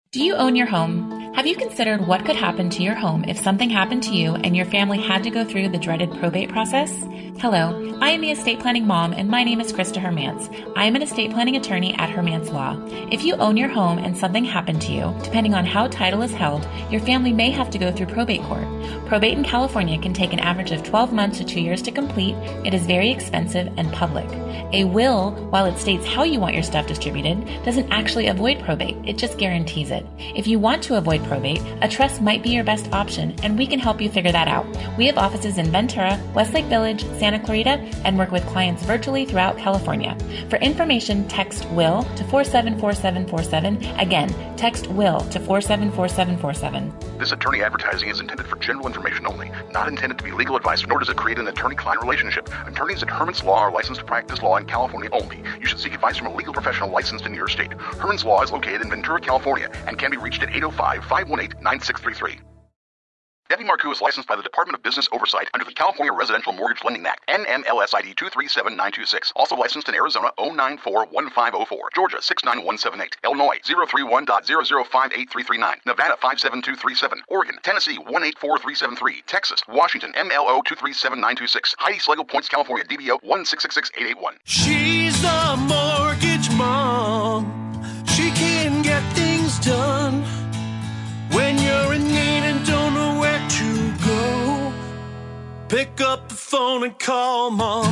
Do you own your home? Have you considered what could happen to your home if something happened to you and your family had to go through the dreaded probate process? Hello, I am the estate planning mom and my name is Krista Hermance. I am an estate planning attorney at Hermance Law. If you own your home and something happened to you, depending on how title is held, your family may have to go through probate court. Probate in California can take an average of 12 months to 2 years to complete. It is very expensive and public. A will, while it states how you want your stuff distributed, doesn't actually avoid probate. It just guarantees it. If you want to avoid probate, a trust might be your best option, and we can help you figure that out. We have offices in Ventura, Westlake Village, Santa Clarita, and work with clients virtually throughout California. For information, text WILL to 474747. Again, text WILL to 474747. This attorney advertising is intended for general information only, not intended to be legal advice, nor does it create an attorney-client relationship. Attorneys at Hermance Law are licensed to practice law in California only. You should seek advice from a legal professional licensed in your state. Hermance Law is located in Ventura, California, and can be reached at 805-518-9633. Debbie Marcoux is licensed by the Department of Business Oversight under the California Residential Mortgage Lending Act, NMLS ID 237926. Also licensed in Arizona 0941504, Georgia 69178, Illinois 031.0058339, Nevada 57237, Oregon, Tennessee 184373, Texas, Washington MLO 237926, Heidi Schlegel Points, California DBO 1666881. She's the mortgage mom. She can get things done. When you're in need and don't know where to go, pick up the phone and call Mom.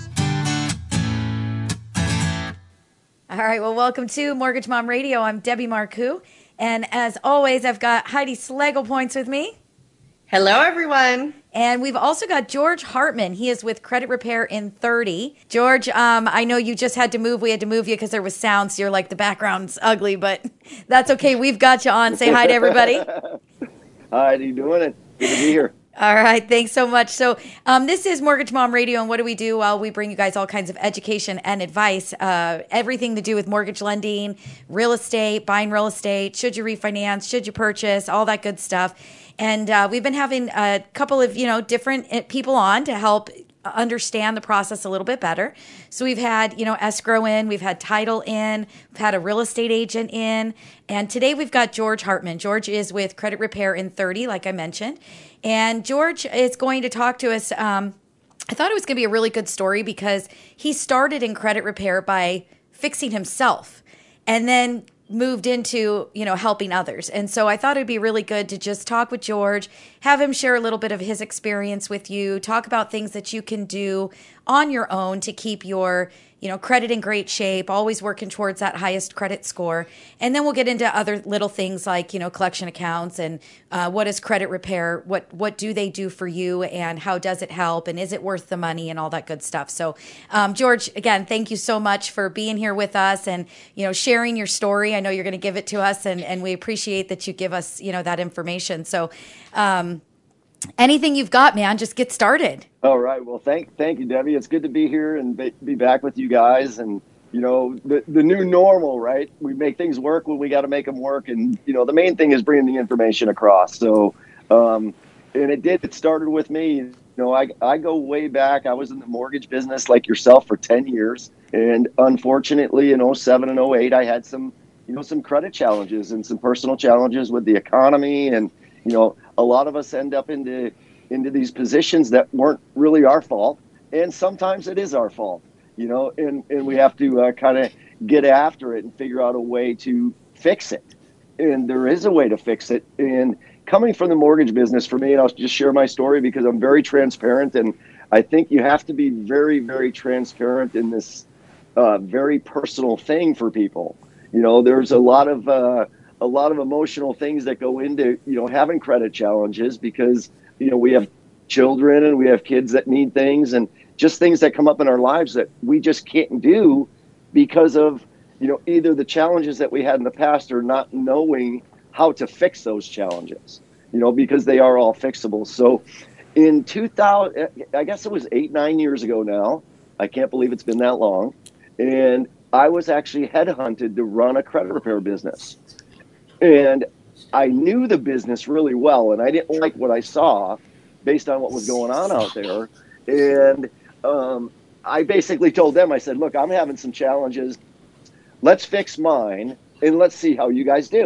All right, well, welcome to Mortgage Mom Radio. I'm Debbie Marcoux, and as always, I've got Heidi Schlegel Points with me. Hello, everyone. And we've also got George Hartman. He is with Credit Repair in 30. George, I know you just had to move. We had to move you because there was sound, so you're like, the background's ugly, but that's okay. We've got you on. Say hi to everybody. Hi, how you doing? Good to be here. All right. Thanks so much. So this is Mortgage Mom Radio, and what do? Well, we bring you guys all kinds of education and advice, everything to do with mortgage lending, real estate, buying real estate, should you refinance, should you purchase, all that good stuff. And we've been having a couple of, different people on to help understand the process a little bit better. So we've had, escrow in, we've had title in, we've had a real estate agent in, and today we've got George Hartman. George is with Credit Repair in 30, like I mentioned. And George is going to talk to us. I thought it was going to be a really good story because he started in credit repair by fixing himself and then moved into, helping others. And so I thought it'd be really good to just talk with George, have him share a little bit of his experience with you, talk about things that you can do on your own to keep your, credit in great shape, always working towards that highest credit score. And then we'll get into other little things like, collection accounts and what is credit repair, what do they do for you and how does it help and is it worth the money and all that good stuff. So George, again, thank you so much for being here with us and, sharing your story. I know you're going to give it to us and we appreciate that you give us, that information. So anything you've got, man, just get started. All right. Well, thank you, Debbie. It's good to be here and be back with you guys. And, the new normal, right? We make things work when we got to make them work. And, the main thing is bringing the information across. So, and it started with me. I go way back. I was in the mortgage business like yourself for 10 years. And unfortunately, in 07 and 08, I had some credit challenges and some personal challenges with the economy. And, a lot of us end up into these positions that weren't really our fault. And sometimes it is our fault, and we have to kind of get after it and figure out a way to fix it. And there is a way to fix it. And coming from the mortgage business for me, and I'll just share my story because I'm very transparent. And I think you have to be very, very transparent in this very personal thing for people. There's a lot of emotional things that go into, having credit challenges because, we have children and we have kids that need things and just things that come up in our lives that we just can't do because of, either the challenges that we had in the past or not knowing how to fix those challenges, because they are all fixable. So in 2000, I guess it was 8-9 years ago now, I can't believe it's been that long. And I was actually headhunted to run a credit repair business. And I knew the business really well, and I didn't like what I saw based on what was going on out there. And I basically told them, I said, look, I'm having some challenges. Let's fix mine, and let's see how you guys do.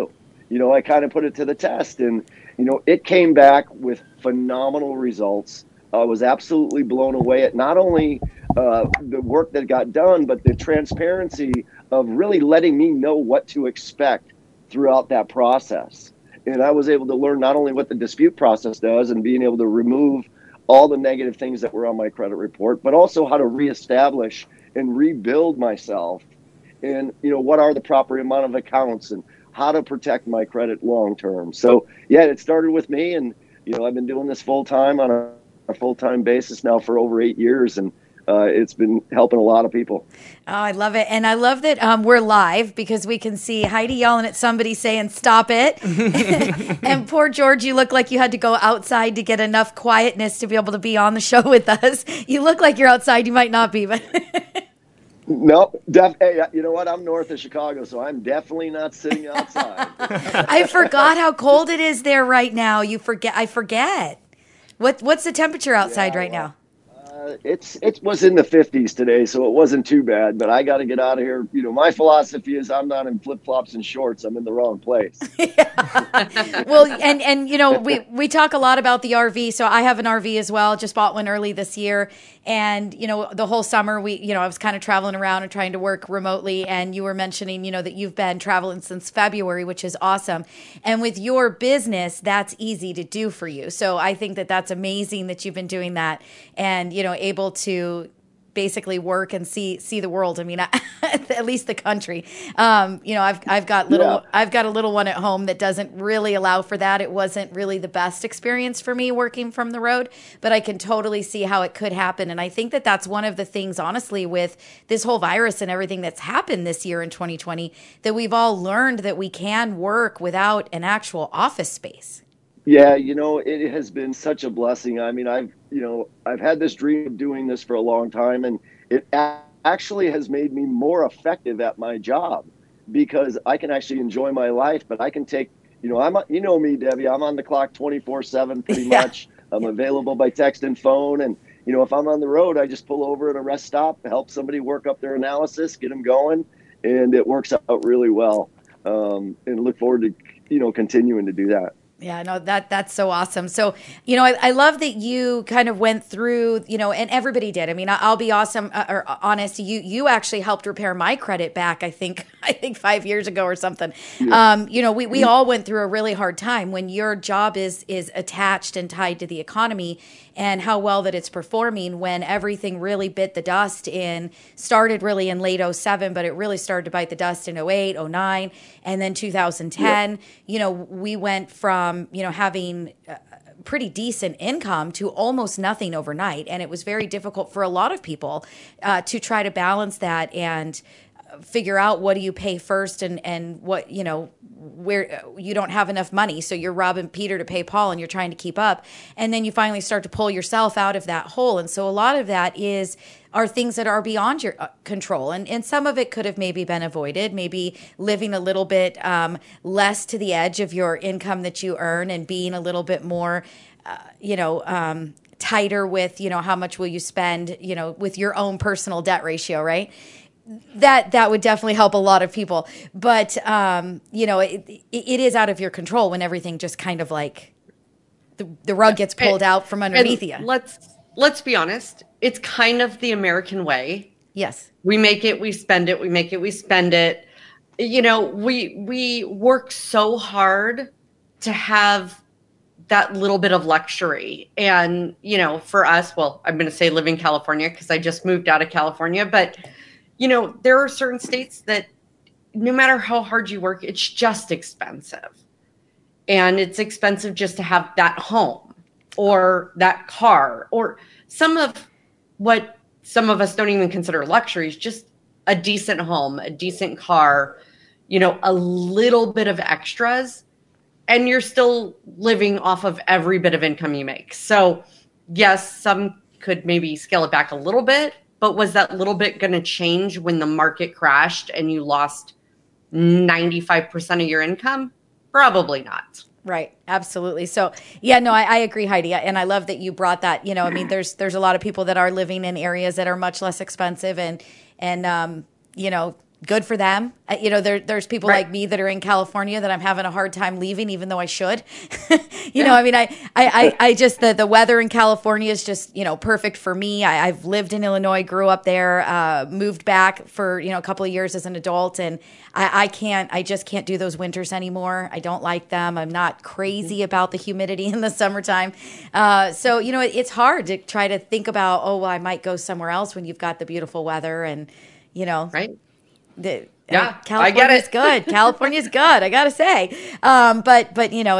I kind of put it to the test, and, it came back with phenomenal results. I was absolutely blown away at not only the work that got done, but the transparency of really letting me know what to expect throughout that process. And I was able to learn not only what the dispute process does and being able to remove all the negative things that were on my credit report, but also how to reestablish and rebuild myself, and what are the proper amount of accounts and how to protect my credit long term. So yeah, it started with me, and I've been doing this full time on a full time basis now for over 8 years, and it's been helping a lot of people. Oh, I love it. And I love that we're live because we can see Heidi yelling at somebody saying, stop it. And poor George, you look like you had to go outside to get enough quietness to be able to be on the show with us. You look like you're outside. You might not be, but... No, hey, you know what? I'm north of Chicago, so I'm definitely not sitting outside. I forgot how cold it is there right now. I forget. What's the temperature outside right now? It was in the 50s today, so it wasn't too bad, but I got to get out of here. My philosophy is I'm not in flip-flops and shorts. I'm in the wrong place. Well, and we talk a lot about the RV, so I have an RV as well. Just bought one early this year. And, the whole summer I was kind of traveling around and trying to work remotely. And you were mentioning, that you've been traveling since February, which is awesome. And with your business, that's easy to do for you. So I think that that's amazing that you've been doing that and, able to basically work and see the world. I mean, at least the country. I've got a little one at home that doesn't really allow for that. It wasn't really the best experience for me working from the road, but I can totally see how it could happen. And I think that that's one of the things, honestly, with this whole virus and everything that's happened this year in 2020, that we've all learned that we can work without an actual office space. Yeah, it has been such a blessing. I mean, I've had this dream of doing this for a long time, and it actually has made me more effective at my job because I can actually enjoy my life, but I can take, me, Debbie, I'm on the clock 24/7 pretty much. I'm available by text and phone. And, if I'm on the road, I just pull over at a rest stop, help somebody work up their analysis, get them going. And it works out really well. And look forward to, continuing to do that. Yeah, no, that's so awesome. So, I love that you kind of went through, and everybody did. I mean, I'll be honest. You actually helped repair my credit back. I think 5 years ago or something. Yeah. We all went through a really hard time when your job is attached and tied to the economy and how well that it's performing when everything really bit the dust started really in late 2007, but it really started to bite the dust in 2008, 2009, and then 2010. Yep. We went from, having pretty decent income to almost nothing overnight. And it was very difficult for a lot of people to try to balance that and figure out what do you pay first and what, where you don't have enough money. So you're robbing Peter to pay Paul and you're trying to keep up. And then you finally start to pull yourself out of that hole. And so a lot of that are things that are beyond your control. And some of it could have maybe been avoided, maybe living a little bit less to the edge of your income that you earn and being a little bit more, tighter with, how much will you spend, with your own personal debt ratio, right? That would definitely help a lot of people. But, it is out of your control when everything just kind of like the rug gets pulled out from underneath you. Let's be honest. It's kind of the American way. Yes. We make it, we spend it, we make it, we spend it. We work so hard to have that little bit of luxury. And, for us, well, I'm going to say live in California because I just moved out of California, but there are certain states that no matter how hard you work, it's just expensive. And it's expensive just to have that home or that car or some of what some of us don't even consider luxuries, just a decent home, a decent car, a little bit of extras, and you're still living off of every bit of income you make. So yes, some could maybe scale it back a little bit, but was that little bit going to change when the market crashed and you lost 95% of your income? Probably not. Right. Absolutely. So yeah, no, I agree, Heidi. And I love that you brought that, there's a lot of people that are living in areas that are much less expensive and good for them. There's people Right. like me that are in California that I'm having a hard time leaving, even though I should. I mean, I just, the weather in California is just, perfect for me. I've lived in Illinois, grew up there, moved back for, a couple of years as an adult. And I just can't do those winters anymore. I don't like them. I'm not crazy about the humidity in the summertime. So, it's hard to try to think about, oh, well, I might go somewhere else when you've got the beautiful weather and, Right. California's I get it. good. California's good. I gotta say, but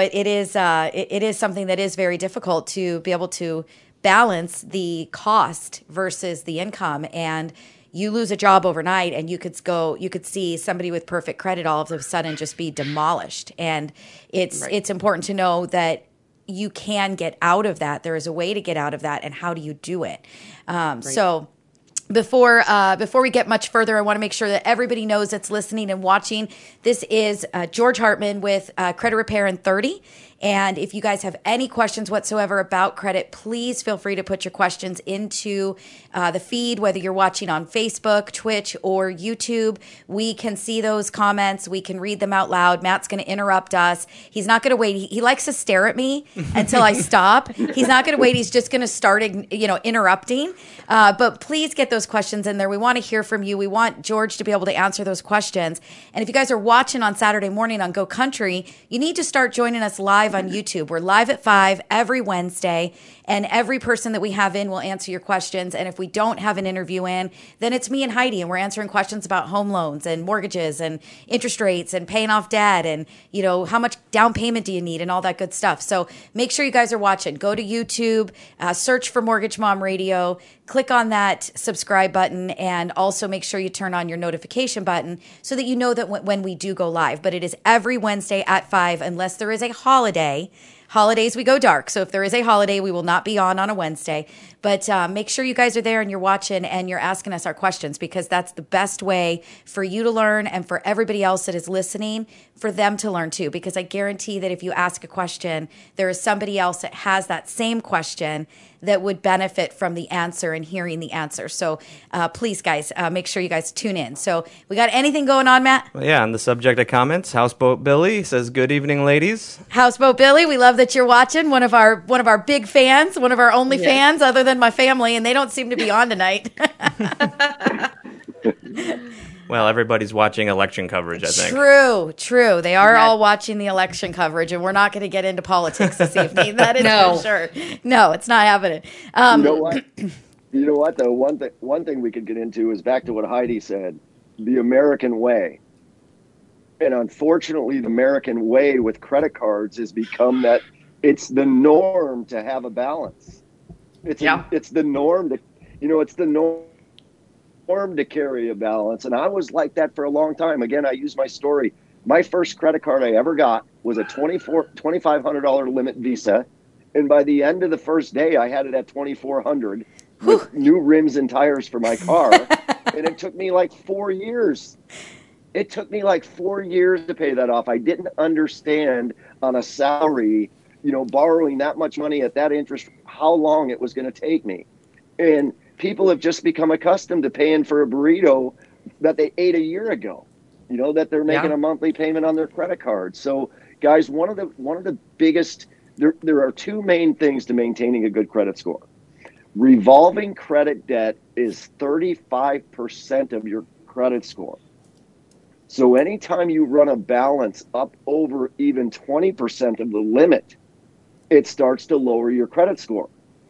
it is something that is very difficult to be able to balance the cost versus the income. And you lose a job overnight, and you could see somebody with perfect credit all of a sudden just be demolished. And it's important to know that you can get out of that. There is a way to get out of that, and how do you do it? So. Before we get much further, I want to make sure that everybody knows that's listening and watching. This is George Hartman with Credit Repair in 30. And if you guys have any questions whatsoever about credit, please feel free to put your questions into the feed, whether you're watching on Facebook, Twitch, or YouTube. We can see those comments. We can read them out loud. Matt's going to interrupt us. He's not going to wait. He likes to stare at me until I stop. He's not going to wait. He's just going to start, interrupting. But please get those questions in there. We want to hear from you. We want George to be able to answer those questions. And if you guys are watching on Saturday morning on Go Country, you need to start joining us live on YouTube. We're live at 5 every Wednesday, and every person that we have in will answer your questions. And if we don't have an interview in, then it's me and Heidi, and we're answering questions about home loans and mortgages and interest rates and paying off debt and, how much down payment do you need and all that good stuff. So make sure you guys are watching. Go to YouTube, search for Mortgage Mom Radio, click on that subscribe button, and also make sure you turn on your notification button so that you know that when we do go live. But it is every Wednesday at 5, unless there is a holiday. Holidays, we go dark. So if there is a holiday, we will not be on a Wednesday. But make sure you guys are there and you're watching and you're asking us our questions, because that's the best way for you to learn and for everybody else that is listening, for them to learn too. Because I guarantee that if you ask a question, there is somebody else that has that same question that would benefit from the answer and hearing the answer. So please, guys, make sure you guys tune in. So we got anything going on, Matt? Well, yeah, on the subject of comments, Houseboat Billy says, "Good evening, ladies." Houseboat Billy, we love that you're watching. One of our big fans, one of our only fans, other than my family, and they don't seem to be on tonight. Well, everybody's watching election coverage, I think. True. They are all watching the election coverage, and we're not going to get into politics this evening. That is for sure. No, it's not happening. You know what? You know what, though? One thing we could get into is back to what Heidi said, the American way. And unfortunately, the American way with credit cards has become that it's the norm to have a balance. It's the norm to, it's the norm to carry a balance. And I was like that for a long time. Again, I use my story. My first credit card I ever got was a $2,500 limit Visa. And by the end of the first day, I had it at $2,400 with new rims and tires for my car. And it took me like 4 years. It took me like 4 years to pay that off. I didn't understand on a salary, borrowing that much money at that interest, how long it was going to take me. And people have just become accustomed to paying for a burrito that they ate a year ago, that they're making a monthly payment on their credit card. So guys, one of the biggest, there are two main things to maintaining a good credit score. Revolving credit debt is 35% of your credit score. So anytime you run a balance up over even 20% of the limit, it starts to lower your credit score.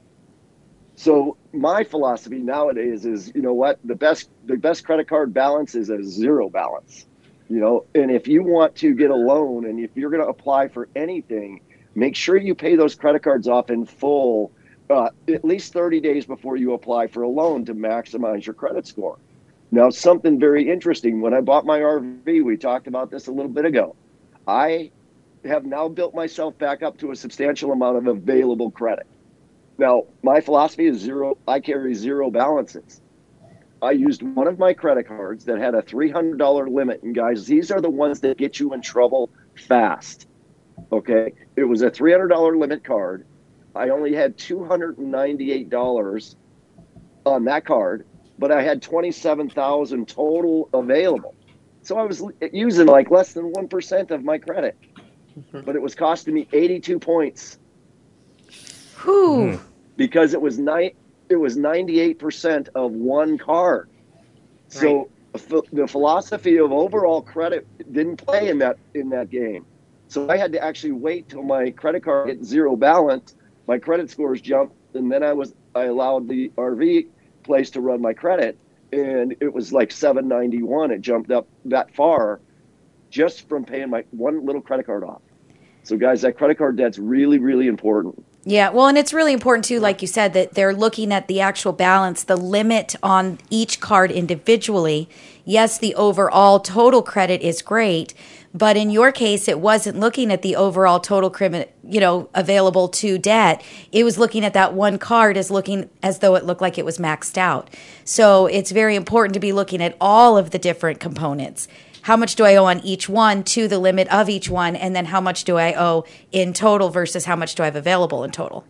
So my philosophy nowadays is, the best credit card balance is a zero balance, and if you want to get a loan and if you're going to apply for anything, make sure you pay those credit cards off in full, at least 30 days before you apply for a loan to maximize your credit score. Now, something very interesting, when I bought my RV, we talked about this a little bit ago. I have now built myself back up to a substantial amount of available credit. Now, my philosophy is zero. I carry zero balances. I used one of my credit cards that had a $300 limit. And guys, these are the ones that get you in trouble fast. Okay. It was a $300 limit card. I only had $298 on that card, but I had $27,000 total available. So I was using like less than 1% of my credit, but it was costing me 82 points. Whew. Because it was 98% of one card. So the philosophy of overall credit didn't play in that game. So I had to actually wait till my credit card hit zero balance, my credit scores jumped, and then I allowed the RV place to run my credit, and it was like 791. It jumped up that far just from paying my one little credit card off. So guys, that credit card debt's really, really important. Yeah, well, and it's really important too, like you said, that they're looking at the actual balance, the limit on each card individually. Yes, the overall total credit is great, but in your case, it wasn't looking at the overall total credit, available to debt. It was looking at that one card as though it looked like it was maxed out. So it's very important to be looking at all of the different components. How much do I owe on each one to the limit of each one? And then how much do I owe in total versus how much do I have available in total?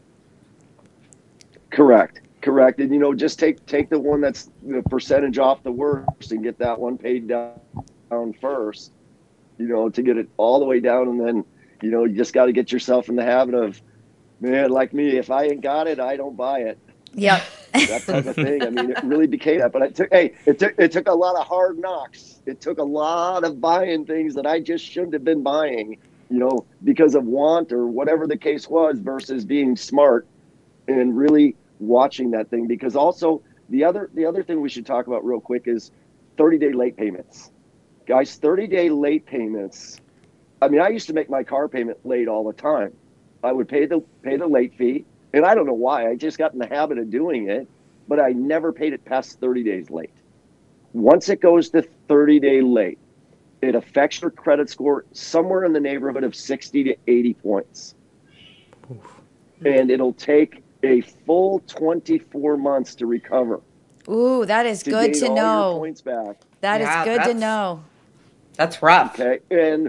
Correct. And, just take the one that's the percentage off the worst and get that one paid down first, to get it all the way down. And then, you just got to get yourself in the habit of, man, like me, if I ain't got it, I don't buy it. Yep. That type of thing. I mean, it really became that. But it took a lot of hard knocks. It took a lot of buying things that I just shouldn't have been buying, because of want or whatever the case was, versus being smart and really watching that thing. Because also the other thing we should talk about real quick is 30-day late payments. Guys, 30-day late payments. I mean, I used to make my car payment late all the time. I would pay the late fee. And I don't know why. I just got in the habit of doing it, but I never paid it past 30 days late. Once it goes to 30-day late, it affects your credit score somewhere in the neighborhood of 60 to 80 points. Oof. And it'll take a full 24 months to recover. Ooh, that is good to know. Your points back. That is good to know. That's rough. Okay. And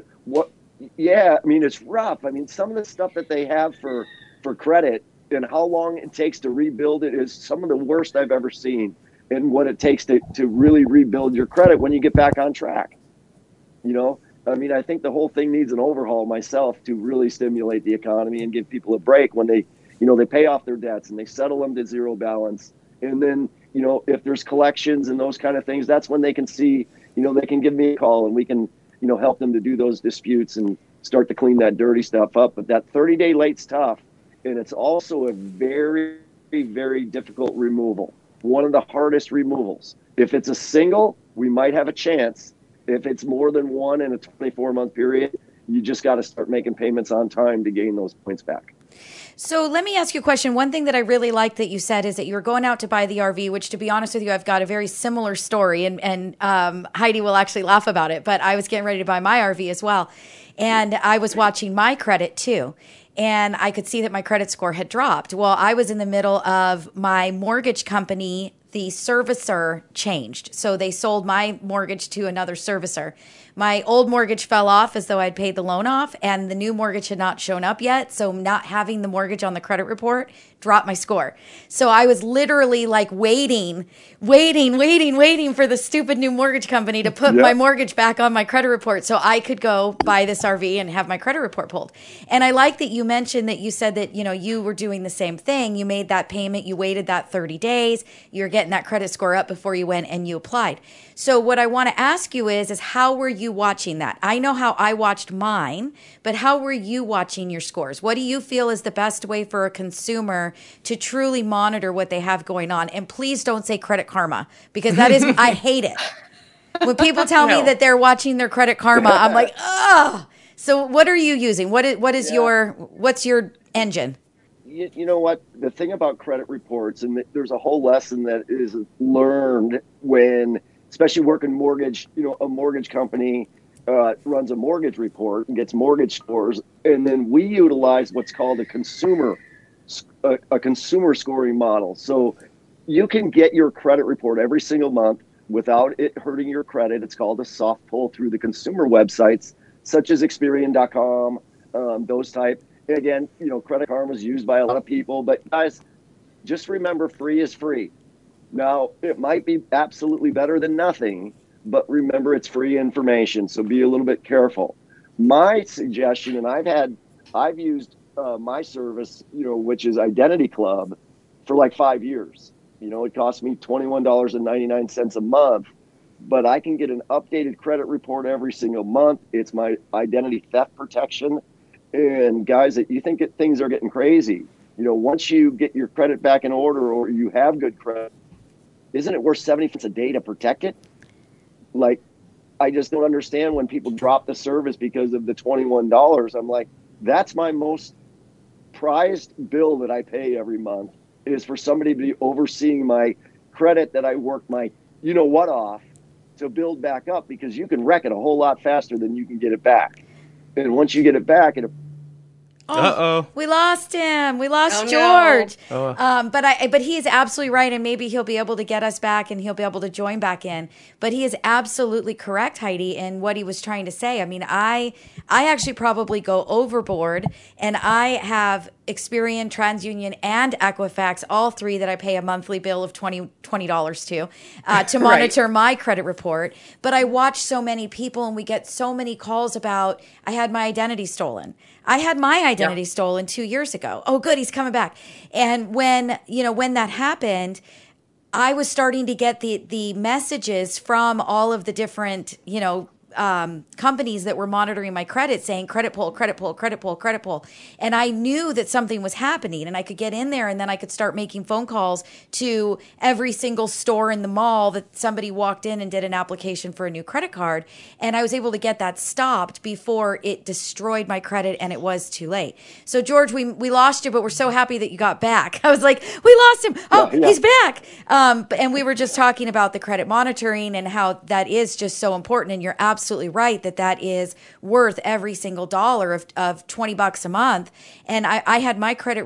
it's rough. I mean, some of the stuff that they have for credit and how long it takes to rebuild it is some of the worst I've ever seen, and what it takes to really rebuild your credit when you get back on track. I think the whole thing needs an overhaul myself to really stimulate the economy and give people a break when they pay off their debts and they settle them to zero balance. And then, if there's collections and those kind of things, that's when they can see, they can give me a call and we can, help them to do those disputes and start to clean that dirty stuff up. But that 30-day late's tough. And it's also a very, very difficult removal. One of the hardest removals. If it's a single, we might have a chance. If it's more than one in a 24-month period, you just got to start making payments on time to gain those points back. So let me ask you a question. One thing that I really like that you said is that you were going out to buy the RV, which, to be honest with you, I've got a very similar story, and Heidi will actually laugh about it, but I was getting ready to buy my RV as well. And I was watching my credit too. And I could see that my credit score had dropped. Well, I was in the middle of my mortgage company. The servicer changed. So they sold my mortgage to another servicer. My old mortgage fell off as though I'd paid the loan off, and the new mortgage had not shown up yet. So not having the mortgage on the credit report dropped my score. So I was literally like waiting for the stupid new mortgage company to put my mortgage back on my credit report so I could go buy this RV and have my credit report pulled. And I like that you mentioned that you said that, you were doing the same thing. You made that payment. You waited that 30 days. You're getting that credit score up before you went and you applied. So what I want to ask you is how were you watching that? I know how I watched mine, but how were you watching your scores? What do you feel is the best way for a consumer to truly monitor what they have going on? And please don't say Credit Karma, because that is, I hate it. When people tell me that they're watching their Credit Karma, I'm like, ugh. So what are you using? What's your engine? You know what? The thing about credit reports, and there's a whole lesson that is learned when, especially working mortgage, a mortgage company runs a mortgage report and gets mortgage scores. And then we utilize what's called a consumer scoring model. So you can get your credit report every single month without it hurting your credit. It's called a soft pull through the consumer websites, such as Experian.com, those type. And again, Credit Karma is used by a lot of people, but guys, just remember, free is free. Now, it might be absolutely better than nothing, but remember, it's free information, so be a little bit careful. My suggestion, and I've used my service, which is Identity Club, for like 5 years. It costs me $21.99 a month, but I can get an updated credit report every single month. It's my identity theft protection. And guys, you think that things are getting crazy. Once you get your credit back in order or you have good credit, isn't it worth 70 cents a day to protect it? Like, I just don't understand when people drop the service because of the $21. I'm like, that's my most prized bill that I pay every month, is for somebody to be overseeing my credit that I work my off to build back up, because you can wreck it a whole lot faster than you can get it back. And once you get it back, we lost him. We lost no. George. But he is absolutely right, and maybe he'll be able to get us back, and he'll be able to join back in. But he is absolutely correct, Heidi, in what he was trying to say. I mean, I actually probably go overboard, and I have Experian, TransUnion, and Equifax, all three that I pay a monthly bill of $20 to monitor my credit report. But I watch so many people, and we get so many calls about, I had my identity stolen. I had my identity stolen 2 years ago. Oh, good, he's coming back. And when that happened, I was starting to get the messages from all of the different, companies that were monitoring my credit, saying credit pull, credit pull, credit pull, credit pull. And I knew that something was happening, and I could get in there, and then I could start making phone calls to every single store in the mall that somebody walked in and did an application for a new credit card. And I was able to get that stopped before it destroyed my credit, and it was too late. So George, we lost you, but we're so happy that you got back. I was like, we lost him. Oh, yeah. He's back. And we were just talking about the credit monitoring and how that is just so important. And you're absolutely right that is worth every single dollar of $20 a month. And I had my credit,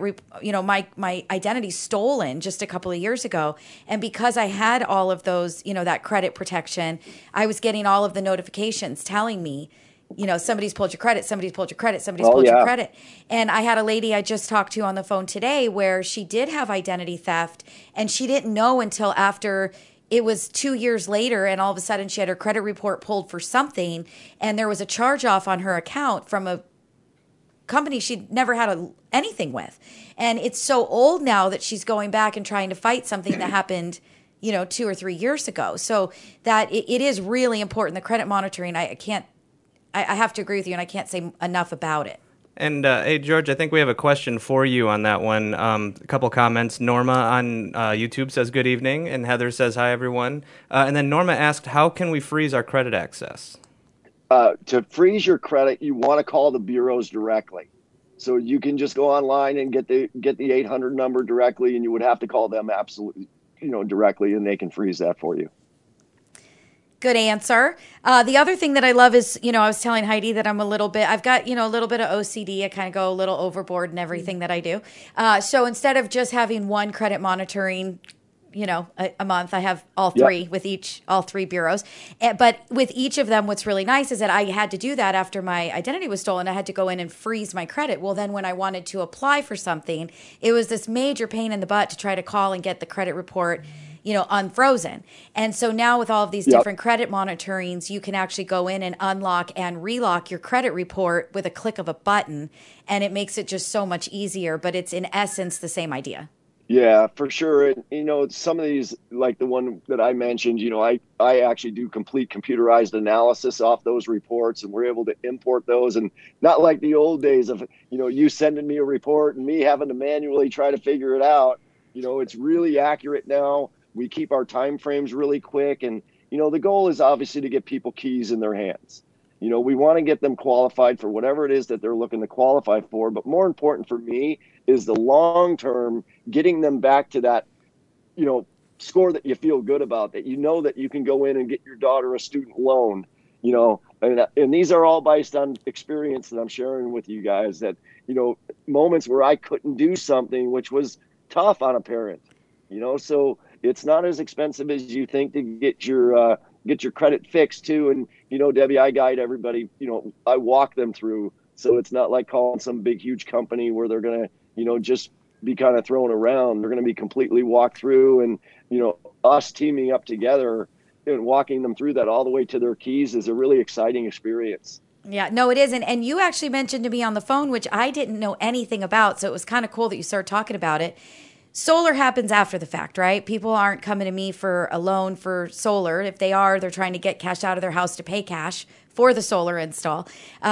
my identity stolen just a couple of years ago. And because I had all of those, that credit protection, I was getting all of the notifications telling me, somebody's pulled your credit, somebody's pulled your credit, somebody's pulled your credit. And I had a lady I just talked to on the phone today where she did have identity theft, and she didn't know until after it was 2 years later, and all of a sudden she had her credit report pulled for something, and there was a charge off on her account from a company she'd never had anything with. And it's so old now that she's going back and trying to fight something that happened 2 or 3 years ago. So that it is really important. The credit monitoring, I have to agree with you, and I can't say enough about it. And hey, George, I think we have a question for you on that one. A couple comments. Norma on YouTube says good evening, and Heather says hi, everyone. And then Norma asked, how can we freeze our credit access? To freeze your credit, you want to call the bureaus directly. So you can just go online and get the 800 number directly, and you would have to call them absolutely, directly, and they can freeze that for you. Good answer. The other thing that I love is, I was telling Heidi that I've got, a little bit of OCD. I kind of go a little overboard in everything that I do. So instead of just having one credit monitoring, a month, I have all three with all three bureaus. But with each of them, what's really nice is that I had to do that after my identity was stolen. I had to go in and freeze my credit. Well, then when I wanted to apply for something, it was this major pain in the butt to try to call and get the credit report unfrozen. And so now with all of these different credit monitorings, you can actually go in and unlock and relock your credit report with a click of a button. And it makes it just so much easier, but it's in essence the same idea. Yeah, for sure. And, some of these, like the one that I mentioned, I actually do complete computerized analysis off those reports, and we're able to import those. And not like the old days of, you sending me a report and me having to manually try to figure it out. It's really accurate now. We keep our time frames really quick. And, the goal is obviously to get people keys in their hands. We want to get them qualified for whatever it is that they're looking to qualify for. But more important for me is the long term, getting them back to that, score that you feel good about, that that you can go in and get your daughter a student loan, and these are all based on experience that I'm sharing with you guys, that, moments where I couldn't do something which was tough on a parent, so it's not as expensive as you think to get your credit fixed too. And, Debbie, I guide everybody, I walk them through. So it's not like calling some big, huge company where they're going to, just be kind of thrown around. They're going to be completely walked through, and, us teaming up together and walking them through that all the way to their keys is a really exciting experience. Yeah, no, it isn't. And you actually mentioned to me on the phone, which I didn't know anything about. So it was kind of cool that you started talking about it. Solar happens after the fact, right? People aren't coming to me for a loan for solar. If they are, they're trying to get cash out of their house to pay cash for the solar install.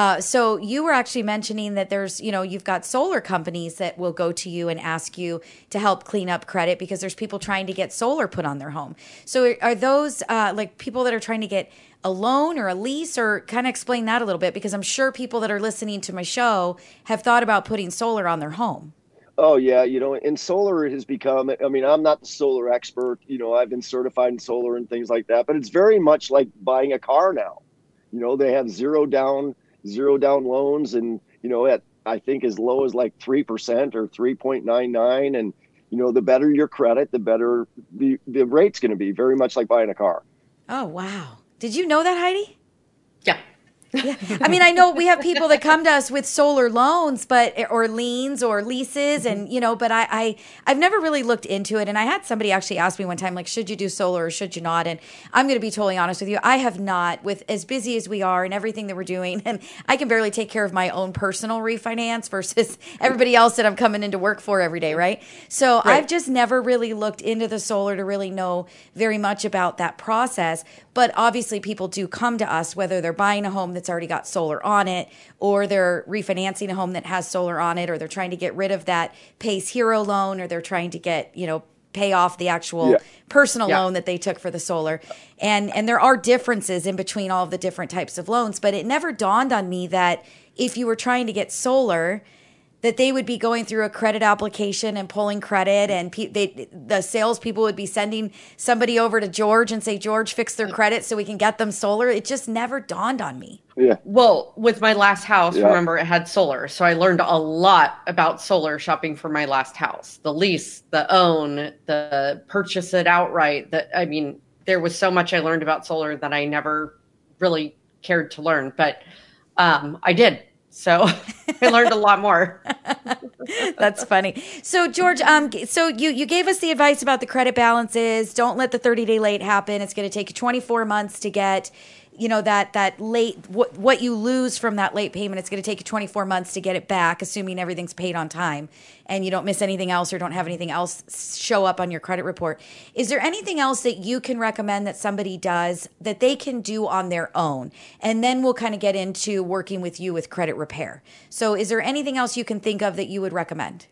So you were actually mentioning that there's, you've got solar companies that will go to you and ask you to help clean up credit because there's people trying to get solar put on their home. So are those like people that are trying to get a loan or a lease, or kind of explain that a little bit? Because I'm sure people that are listening to my show have thought about putting solar on their home. Oh, yeah. And solar has become, I mean, I'm not the solar expert. I've been certified in solar and things like that, but it's very much like buying a car now. They have zero down loans, and, at, I think, as low as like 3% or 3.99. And, the better your credit, the better the rate's going to be, very much like buying a car. Oh, wow. Did you know that, Heidi? Yeah. Yeah. I mean, I know we have people that come to us with solar loans, or liens or leases, and but I've never really looked into it. And I had somebody actually ask me one time, like, should you do solar or should you not? And I'm going to be totally honest with you, I have not. With as busy as we are and everything that we're doing, and I can barely take care of my own personal refinance versus everybody else that I'm coming into work for every day, right? So right. I've just never really looked into the solar to really know very much about that process. But obviously, people do come to us, whether they're buying a home that's already got solar on it, or they're refinancing a home that has solar on it, or they're trying to get rid of that PACE Hero loan, or they're trying to get, pay off the actual personal loan that they took for the solar. And there are differences in between all of the different types of loans, but it never dawned on me that if you were trying to get solar, that they would be going through a credit application and pulling credit, and the salespeople would be sending somebody over to George and say, George, fix their credit so we can get them solar. It just never dawned on me. Yeah. Well, with my last house, remember, it had solar. So I learned a lot about solar shopping for my last house. The lease, the own, the purchase it outright. There was so much I learned about solar that I never really cared to learn, but I did. So I learned a lot more. That's funny. So George, so you gave us the advice about the credit balances. Don't let the 30-day late happen. It's going to take you 24 months to get, that late, what you lose from that late payment. It's going to take you 24 months to get it back, assuming everything's paid on time and you don't miss anything else or don't have anything else show up on your credit report. Is there anything else that you can recommend that somebody does that they can do on their own? And then we'll kind of get into working with you with credit repair. So is there anything else you can think of that you would recommend?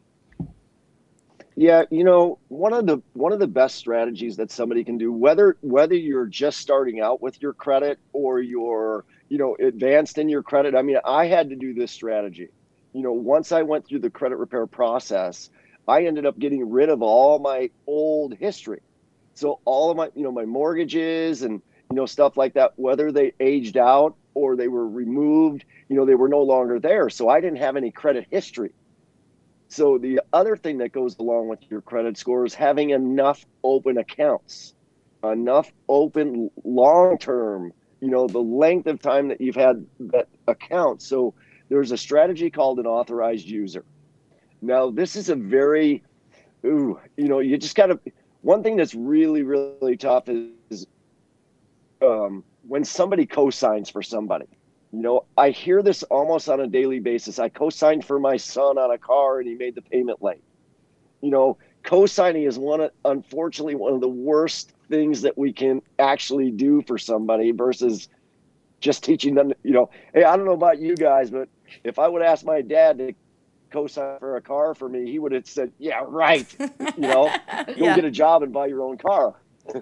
Yeah, one of the best strategies that somebody can do, whether you're just starting out with your credit or you're, advanced in your credit. I mean, I had to do this strategy. Once I went through the credit repair process, I ended up getting rid of all my old history. So all of my, my mortgages and, stuff like that, whether they aged out or they were removed, they were no longer there. So I didn't have any credit history. So the other thing that goes along with your credit score is having enough open accounts, enough open long-term, the length of time that you've had that account. So there's a strategy called an authorized user. Now, this is a very, you just got to, one thing that's really, really tough is when somebody co-signs for somebody. I hear this almost on a daily basis. I co-signed for my son on a car and he made the payment late. Co-signing is unfortunately one of the worst things that we can actually do for somebody versus just teaching them, hey, I don't know about you guys, but if I would ask my dad to co-sign for a car for me, he would have said, yeah, right. Go get a job and buy your own car.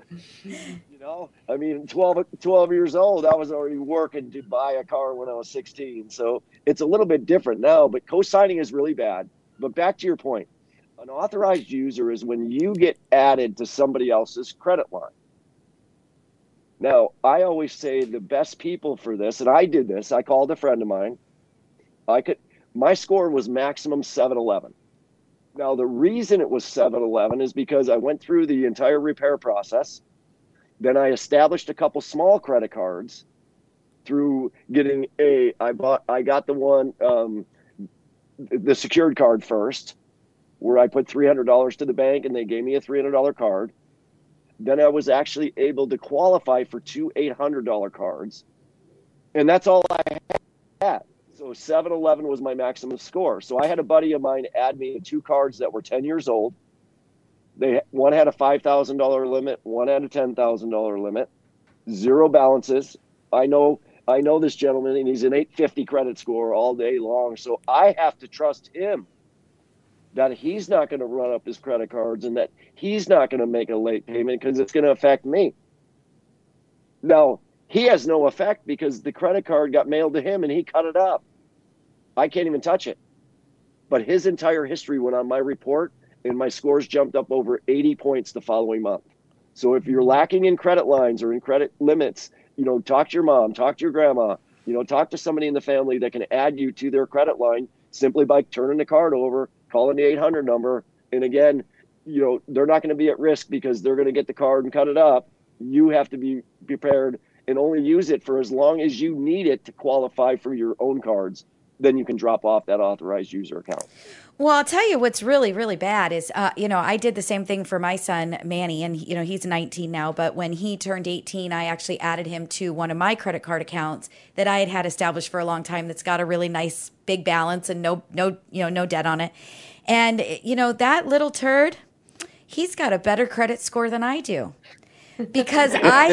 12 years old, I was already working to buy a car when I was 16. So it's a little bit different now, but co-signing is really bad. But back to your point, an authorized user is when you get added to somebody else's credit line. Now, I always say the best people for this, and I did this, I called a friend of mine. My score was maximum 711. Now, the reason it was 711 is because I went through the entire repair process. Then I established a couple small credit cards through getting I got the one, the secured card first, where I put $300 to the bank and they gave me a $300 card. then I was actually able to qualify for 2 $800 cards. And that's all I had. So 711 was my maximum score. So I had a buddy of mine add me 2 cards that were 10 years old. One had a $5,000 limit, one had a $10,000 limit, 0 balances. I know this gentleman, and he's an 850 credit score all day long. So I have to trust him that he's not going to run up his credit cards and that he's not going to make a late payment because it's going to affect me. Now, he has no effect because the credit card got mailed to him and he cut it up. I can't even touch it. But his entire history went on my report and my scores jumped up over 80 points the following month. So if you're lacking in credit lines or in credit limits, talk to your mom, talk to your grandma, talk to somebody in the family that can add you to their credit line simply by turning the card over, calling the 800 number. And again, they're not going to be at risk because they're going to get the card and cut it up. You have to be prepared and only use it for as long as you need it to qualify for your own cards. Then you can drop off that authorized user account. Well, I'll tell you what's really, really bad is, I did the same thing for my son, Manny, and, he's 19 now. But when he turned 18, I actually added him to one of my credit card accounts that I had established for a long time that's got a really nice big balance and no debt on it. And, that little turd, he's got a better credit score than I do because I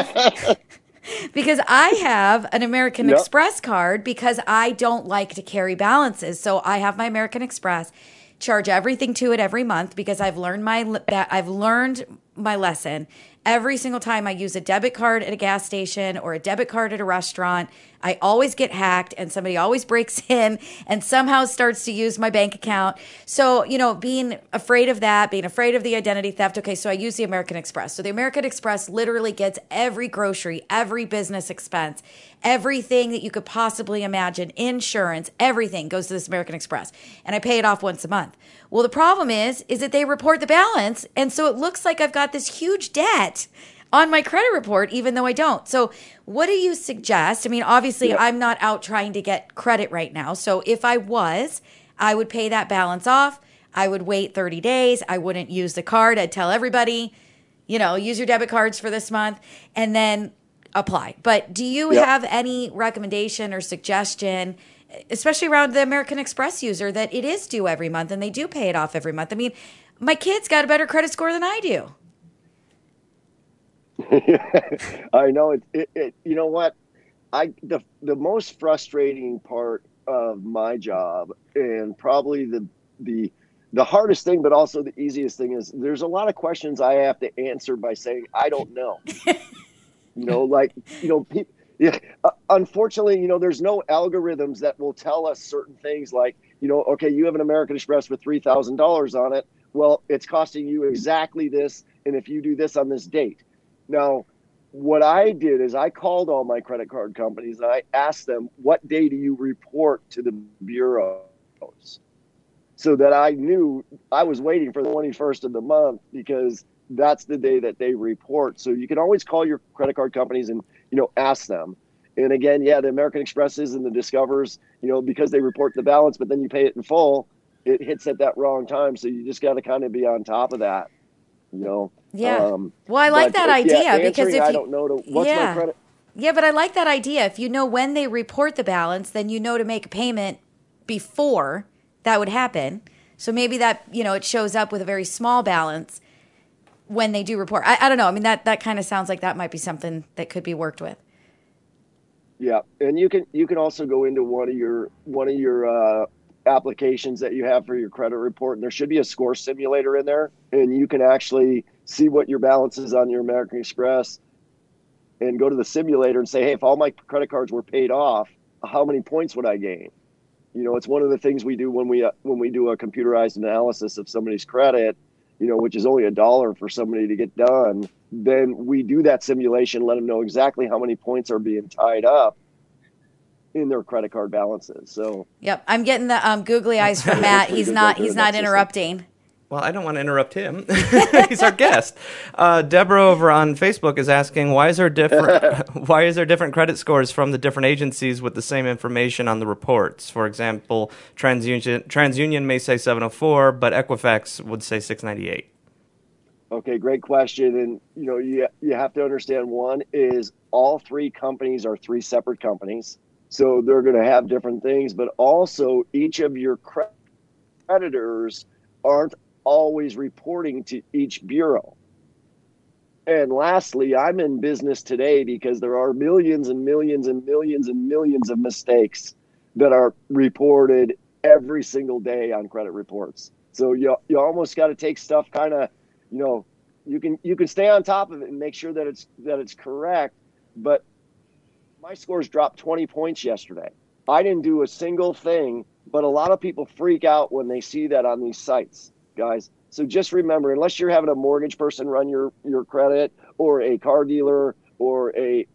have an American Express card because I don't like to carry balances. So I have my American Express, charge everything to it every month because I've learned my lesson. Every single time I use a debit card at a gas station or a debit card at a restaurant, I always get hacked and somebody always breaks in and somehow starts to use my bank account. So, being afraid of that, being afraid of the identity theft. Okay, so I use the American Express. So the American Express literally gets every grocery, every business expense, everything that you could possibly imagine, insurance, everything goes to this American Express. And I pay it off once a month. Well, the problem is that they report the balance. And so it looks like I've got this huge debt on my credit report, even though I don't. So what do you suggest? I mean, obviously, I'm not out trying to get credit right now. So if I was, I would pay that balance off. I would wait 30 days. I wouldn't use the card. I'd tell everybody, use your debit cards for this month and then apply. But do you have any recommendation or suggestion, especially around the American Express user, that it is due every month and they do pay it off every month? I mean, my kid's got a better credit score than I do. I know it. You know what? The most frustrating part of my job, and probably the hardest thing, but also the easiest thing, is there's a lot of questions I have to answer by saying I don't know. Unfortunately, there's no algorithms that will tell us certain things like, okay, you have an American Express with $3,000 on it. Well, it's costing you exactly this, and if you do this on this date. Now, what I did is I called all my credit card companies and I asked them, what day do you report to the bureaus? So that I knew I was waiting for the 21st of the month because that's the day that they report. So you can always call your credit card companies and, ask them. And again, the American Expresses and the Discovers, because they report the balance, but then you pay it in full, it hits at that wrong time. So you just got to kind of be on top of that. Well, I like that idea because if I don't know what's my credit. Yeah, but I like that idea. If you know when they report the balance, then you know to make a payment before that would happen. So maybe that, it shows up with a very small balance when they do report. I don't know. I mean, that kind of sounds like that might be something that could be worked with. Yeah, and you can also go into one of your applications that you have for your credit report, and there should be a score simulator in there, and you can actually see what your balance is on your American Express and go to the simulator and say, hey, if all my credit cards were paid off, how many points would I gain? It's one of the things we do when we do a computerized analysis of somebody's credit, which is only $1 for somebody to get done. Then we do that simulation, let them know exactly how many points are being tied up in their credit card balances. So yep, I'm getting the googly eyes from Matt. He's not interrupting. Well, I don't want to interrupt him. He's our guest. Deborah over on Facebook is asking, why is there different credit scores from the different agencies with the same information on the reports? For example, TransUnion may say 704, but Equifax would say 698. Okay, great question. And you have to understand, one is all three companies are three separate companies. So they're going to have different things, but also each of your creditors aren't always reporting to each bureau. And lastly, I'm in business today because there are millions and millions and millions and millions of mistakes that are reported every single day on credit reports. So you almost got to take stuff kind of, you can stay on top of it and make sure that it's correct. But my scores dropped 20 points yesterday. I didn't do a single thing, but a lot of people freak out when they see that on these sites, guys. So just remember, unless you're having a mortgage person run your credit, or a car dealer, or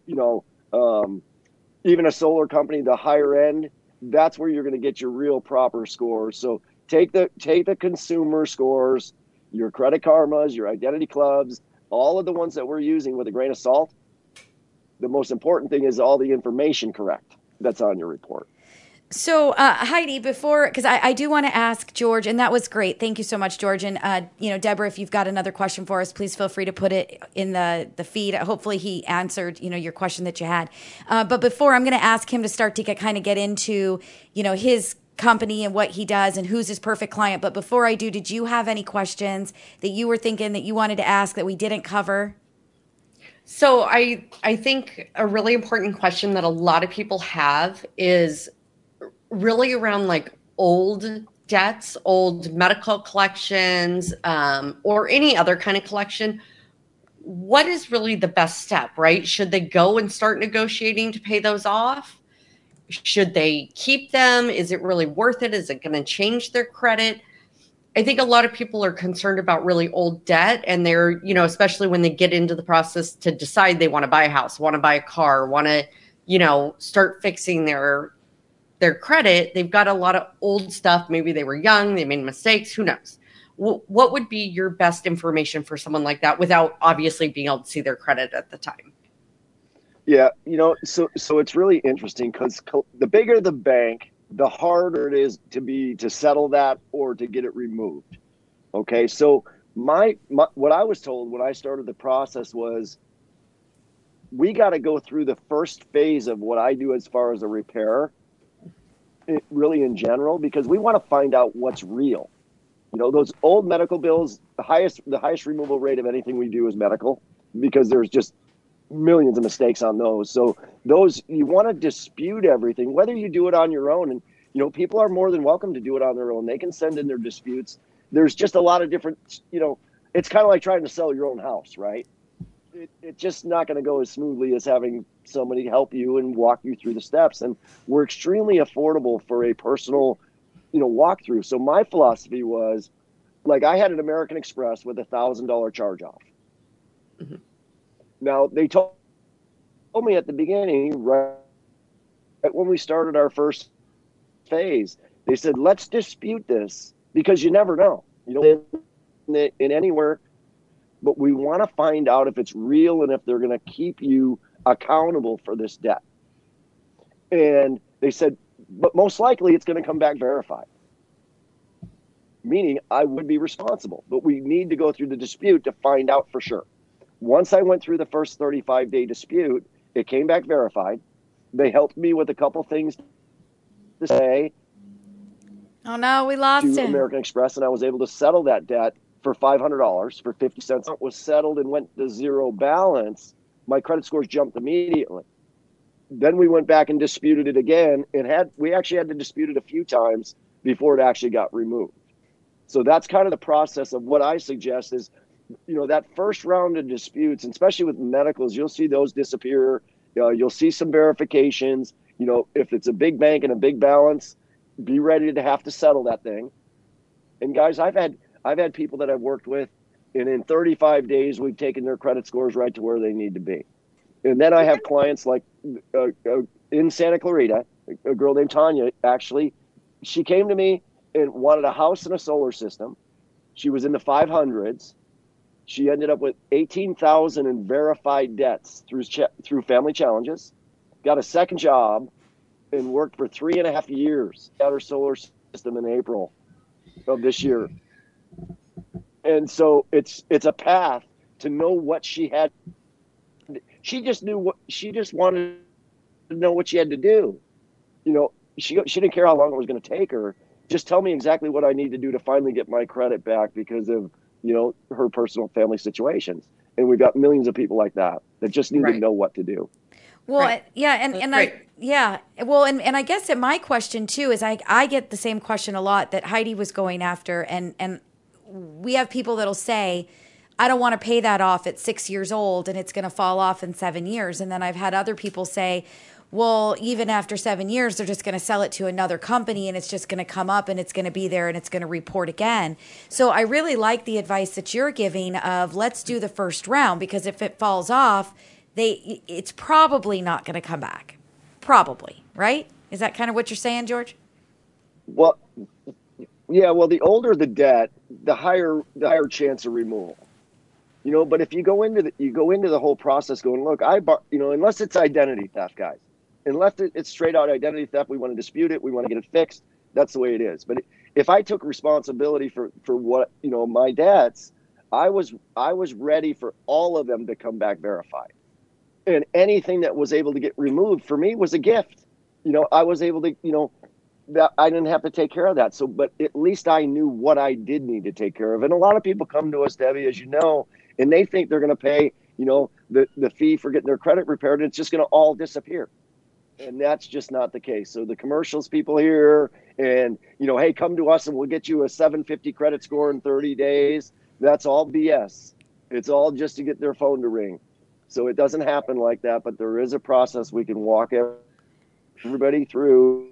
even a solar company, the higher end, that's where you're going to get your real proper scores. So take the consumer scores, your Credit Karmas, your Identity Clubs, all of the ones that we're using with a grain of salt. The most important thing is all the information correct that's on your report. So, Heidi, because I do want to ask George, and that was great. Thank you so much, George. And, Deborah, if you've got another question for us, please feel free to put it in the feed. Hopefully he answered, your question that you had. But before, I'm going to ask him to start to get into, his company and what he does and who's his perfect client. But before I do, did you have any questions that you were thinking that you wanted to ask that we didn't cover? So I think a really important question that a lot of people have is really around like old debts, old medical collections, or any other kind of collection. What is really the best step, right? Should they go and start negotiating to pay those off? Should they keep them? Is it really worth it? Is it going to change their credit? I think a lot of people are concerned about really old debt, and they're, especially when they get into the process to decide they want to buy a house, want to buy a car, want to, start fixing their credit. They've got a lot of old stuff. Maybe they were young, they made mistakes, who knows? What would be your best information for someone like that without obviously being able to see their credit at the time? Yeah, so it's really interesting because the bigger the bank, the harder it is to settle that or to get it removed. Okay, so my what I was told when I started the process was, we got to go through the first phase of what I do as far as a repair, really in general, because we want to find out what's real. Those old medical bills, the highest removal rate of anything we do is medical, because there's just millions of mistakes on those. So those, you want to dispute everything, whether you do it on your own. And, people are more than welcome to do it on their own. They can send in their disputes. There's just a lot of different, it's kind of like trying to sell your own house, right? It's just not going to go as smoothly as having somebody help you and walk you through the steps. And we're extremely affordable for a personal, walkthrough. So my philosophy was, like, I had an American Express with $1,000 charge off. Mm-hmm. Now, they told me at the beginning, right when we started our first phase, they said, let's dispute this, because you never know, in anywhere, but we want to find out if it's real and if they're going to keep you accountable for this debt. And they said, but most likely it's going to come back verified, meaning I would be responsible, but we need to go through the dispute to find out for sure. Once I went through the first 35-day dispute, it came back verified. They helped me with a couple things to say. Oh no, we lost him. American Express, and I was able to settle that debt for $500 for 50 cents. It was settled and went to zero balance. My credit scores jumped immediately. Then we went back and disputed it again, and we actually had to dispute it a few times before it actually got removed. So that's kind of the process of what I suggest is, that first round of disputes, and especially with medicals, you'll see those disappear. You'll see some verifications. If it's a big bank and a big balance, be ready to have to settle that thing. And guys, I've had people that I've worked with, and in 35 days, we've taken their credit scores right to where they need to be. And then I have clients like in Santa Clarita, a girl named Tanya, actually, she came to me and wanted a house and a solar system. She was in the 500s. She ended up with $18,000 in verified debts through family challenges, got a second job, and worked for 3.5 years at her solar system in April of this year. And so it's a path to know what she had. She just wanted to know what she had to do. She didn't care how long it was going to take her. Just tell me exactly what I need to do to finally get my credit back because of, her personal family situations. And we've got millions of people like that just need to know what to do. Well, Right. yeah, and I guess that my question too is I get the same question a lot that Heidi was going after, and we have people that'll say, I don't want to pay that off at 6 years old and it's going to fall off in 7 years. And then I've had other people say, well, even after 7 years, they're just going to sell it to another company and it's just going to come up and it's going to be there and it's going to report again. So I really like the advice that you're giving of let's do the first round, because if it falls off, it's probably not going to come back. Probably, right? Is that kind of what you're saying, George? Well, yeah. Well, the older the debt, the higher chance of removal. But if you go into the whole process going, look, unless it's identity theft, guys, unless it's straight out identity theft, we want to dispute it, we want to get it fixed. That's the way it is. But if I took responsibility for what my debts, I was ready for all of them to come back verified. And anything that was able to get removed for me was a gift. I was able to, that I didn't have to take care of that. So, but at least I knew what I did need to take care of. And a lot of people come to us, Debbie, as you know, and they think they're going to pay, the fee for getting their credit repaired. And it's just going to all disappear. And that's just not the case. So the commercials people here and, hey, come to us and we'll get you a 750 credit score in 30 days. That's all BS. It's all just to get their phone to ring. So it doesn't happen like that, but there is a process we can walk everybody through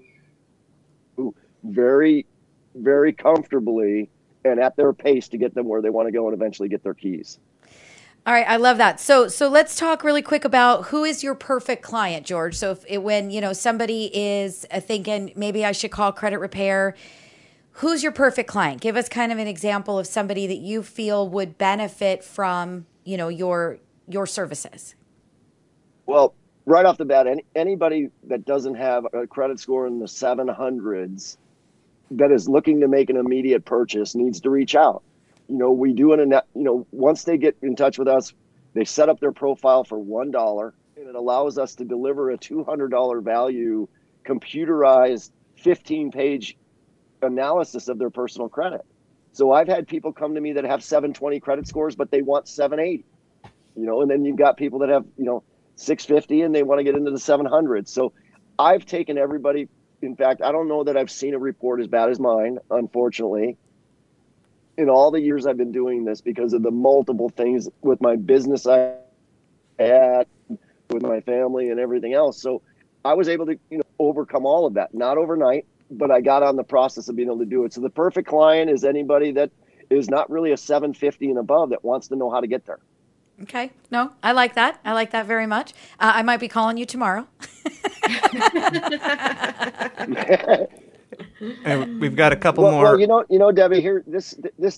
very, very comfortably and at their pace to get them where they want to go and eventually get their keys. All right, I love that. So let's talk really quick about who is your perfect client, George. So when somebody is thinking maybe I should call Credit Repair, who's your perfect client? Give us kind of an example of somebody that you feel would benefit from your services. Well, right off the bat, anybody that doesn't have a credit score in the 700s that is looking to make an immediate purchase needs to reach out. We do once they get in touch with us, they set up their profile for $1 and it allows us to deliver a $200 value computerized 15-page analysis of their personal credit. So I've had people come to me that have 720 credit scores, but they want 780, and then you've got people that have, 650 and they want to get into the 700s. So I've taken everybody. In fact, I don't know that I've seen a report as bad as mine, unfortunately, in all the years I've been doing this because of the multiple things with my business I had, with my family and everything else. So I was able to, overcome all of that, not overnight, but I got on the process of being able to do it. So the perfect client is anybody that is not really a 750 and above that wants to know how to get there. Okay. No, I like that. I like that very much. I might be calling you tomorrow. And we've got a couple more. Well, Debbie, here, this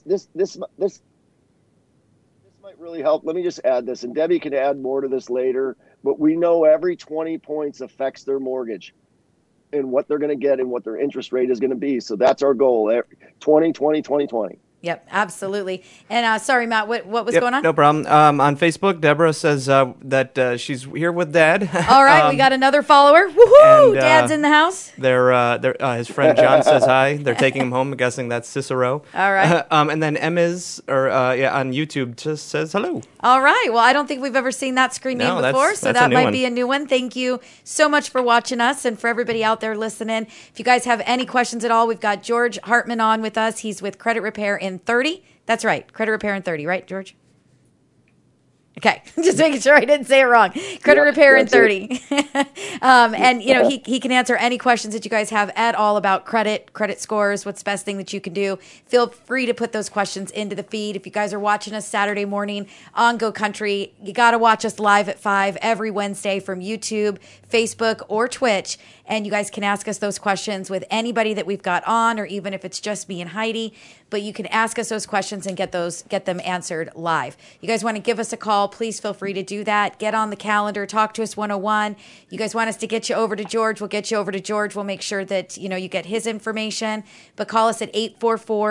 might really help. Let me just add this, and Debbie can add more to this later. But we know every 20 points affects their mortgage and what they're going to get and what their interest rate is going to be. So that's our goal. 20, 20, 20, 20. Yep, absolutely. And sorry, Matt, what was going on? No problem. On Facebook, Deborah says that she's here with Dad. All right, we got another follower. Woohoo! Dad's in the house. His friend John says hi. They're taking him home. I'm guessing that's Cicero. All right. And then Emma's on YouTube just says hello. All right. Well, I don't think we've ever seen that screen name before, so that might be a new one. Thank you so much for watching us, and for everybody out there listening. If you guys have any questions at all, we've got George Hartman on with us. He's with Credit Repair in 30. That's right. Credit Repair in 30, right, George? Okay, just making sure I didn't say it wrong. Credit Repair in 30. And, he can answer any questions that you guys have at all about credit scores, what's the best thing that you can do. Feel free to put those questions into the feed. If you guys are watching us Saturday morning on Go Country, you got to watch us live at 5 every Wednesday from YouTube, Facebook, or Twitch. And you guys can ask us those questions with anybody that we've got on, or even if it's just me and Heidi. But you can ask us those questions and get them answered live. You guys want to give us a call, please feel free to do that. Get on the calendar, Talk to Us 101. You guys want us to get you over to George, we'll get you over to George. We'll make sure that you get his information. But call us at 844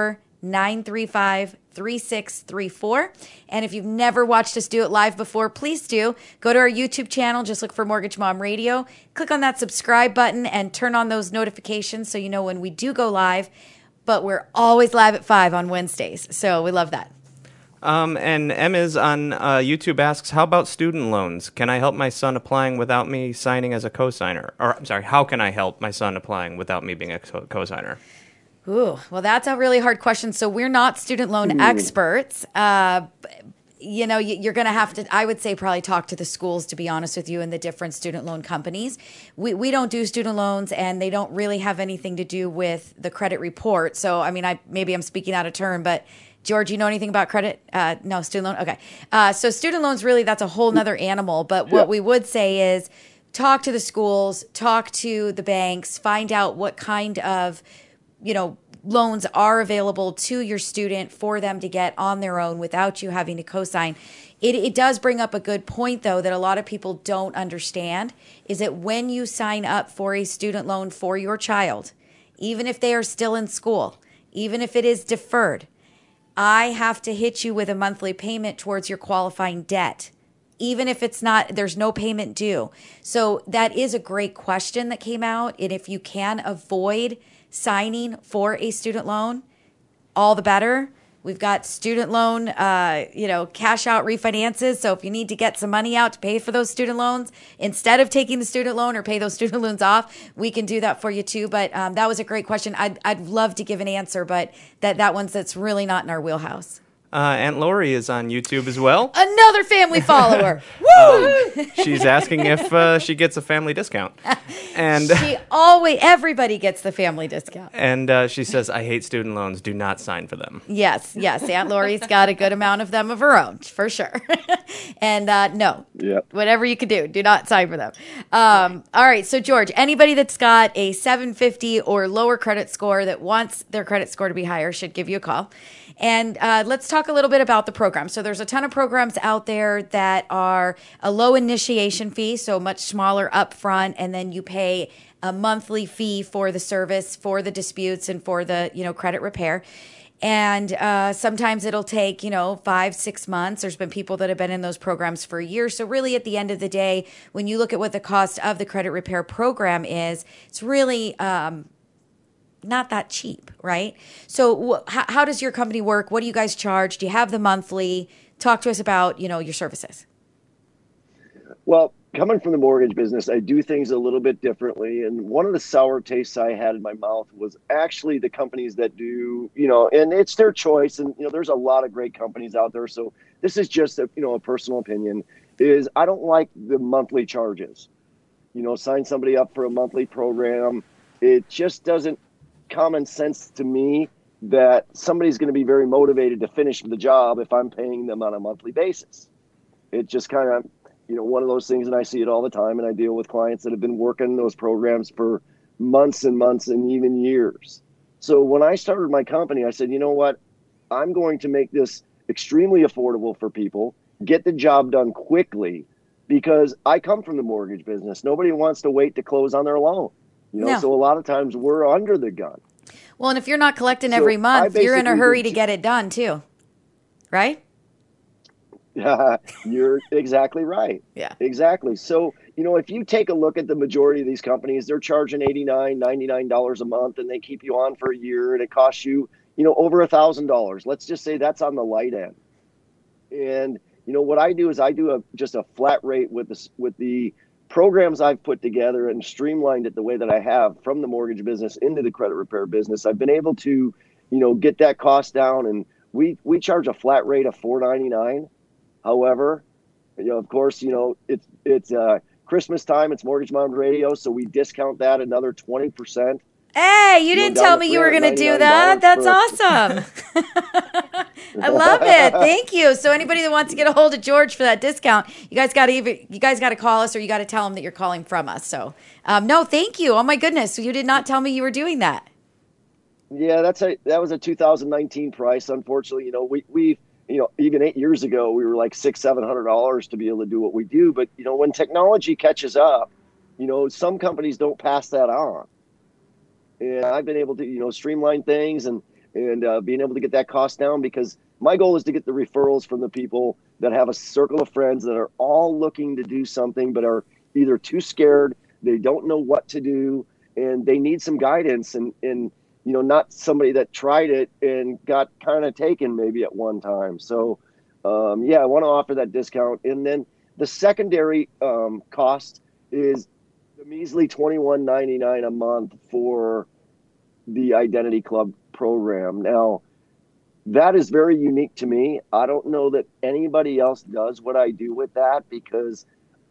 935-3634. And if you've never watched us do it live before, please do. Go to our YouTube channel, just look for Mortgage Mom Radio. Click on that subscribe button and turn on those notifications so you know when we do go live. But we're always live at 5 on Wednesdays, so we love that. And Emiz on YouTube asks, how about student loans? Can I help my son applying without me signing as a co-signer? Or, I'm sorry, how can I help my son applying without me being a co-signer? Ooh, well, that's a really hard question. So we're not student loan experts. You know, you're going to have to, I would say, probably talk to the schools, to be honest with you, and the different student loan companies. We don't do student loans, and they don't really have anything to do with the credit report. So, I mean, maybe I'm speaking out of turn, but George, you know anything about credit? No, student loan? Okay. So student loans, really, that's a whole nother animal. But what we would say is talk to the schools, talk to the banks, find out what kind of, you know, loans are available to your student for them to get on their own without you having to co-sign. It does bring up a good point, though, that a lot of people don't understand, is that when you sign up for a student loan for your child, even if they are still in school, even if it is deferred, I have to hit you with a monthly payment towards your qualifying debt, even if it's not, there's no payment due. So that is a great question that came out. And if you can avoid signing for a student loan, all the better. We've got student loan, cash out refinances. So if you need to get some money out to pay for those student loans, instead of taking the student loan or pay those student loans off, we can do that for you too. But that was a great question. I'd love to give an answer, but that's really not in our wheelhouse. Aunt Lori is on YouTube as well. Another family follower. Woo! She's asking if she gets a family discount. And everybody gets the family discount. And she says, I hate student loans. Do not sign for them. Yes. Aunt Lori's got a good amount of them of her own, for sure. And no, whatever you can do not sign for them. All right. So, George, anybody that's got a 750 or lower credit score that wants their credit score to be higher should give you a call. And let's talk a little bit about the program. So there's a ton of programs out there that are a low initiation fee, so much smaller upfront, and then you pay a monthly fee for the service, for the disputes, and for the credit repair. And sometimes it'll take 5-6 months. There's been people that have been in those programs for a year. So really, at the end of the day, when you look at what the cost of the credit repair program is, it's really not that cheap, right? So how does your company work? What do you guys charge? Do you have the monthly? Talk to us about, your services. Well, coming from the mortgage business, I do things a little bit differently. And one of the sour tastes I had in my mouth was actually the companies that do, and it's their choice. And, there's a lot of great companies out there. So this is just a personal opinion, is I don't like the monthly charges. Sign somebody up for a monthly program. It just doesn't common sense to me that somebody's going to be very motivated to finish the job if I'm paying them on a monthly basis. It just kind of, one of those things, and I see it all the time, and I deal with clients that have been working those programs for months and months and even years. So when I started my company, I said, you know what, I'm going to make this extremely affordable for people, get the job done quickly, because I come from the mortgage business. Nobody wants to wait to close on their loan. No. So a lot of times we're under the gun. Well, and if you're not collecting every month, you're in a hurry to get it done too, right? You're exactly right. Yeah. Exactly. So, if you take a look at the majority of these companies, they're charging $89, $99 a month, and they keep you on for a year, and it costs you, over $1,000. Let's just say that's on the light end. And, what I do is I do just a flat rate with the programs I've put together and streamlined it the way that I have from the mortgage business into the credit repair business. I've been able to, get that cost down, and we charge a flat rate of $4.99. However, of course, it's Christmas time. It's Mortgage Mom Radio, so we discount that another 20%. Hey, you didn't tell me you were going to do that. That's awesome. I love it. Thank you. So anybody that wants to get a hold of George for that discount, you guys got to call us, or you got to tell him that you're calling from us. So, no, thank you. Oh my goodness. So you did not tell me you were doing that. Yeah, that was a 2019 price. Unfortunately, we even 8 years ago, we were like $600-700 to be able to do what we do. But, when technology catches up, some companies don't pass that on. And I've been able to, streamline things. And and being able to get that cost down, because my goal is to get the referrals from the people that have a circle of friends that are all looking to do something but are either too scared, they don't know what to do, and they need some guidance, and not somebody that tried it and got kind of taken maybe at one time. So I want to offer that discount. And then the secondary cost is the measly $21.99 a month for the Identity Club program. Now, that is very unique to me. I don't know that anybody else does what I do with that, because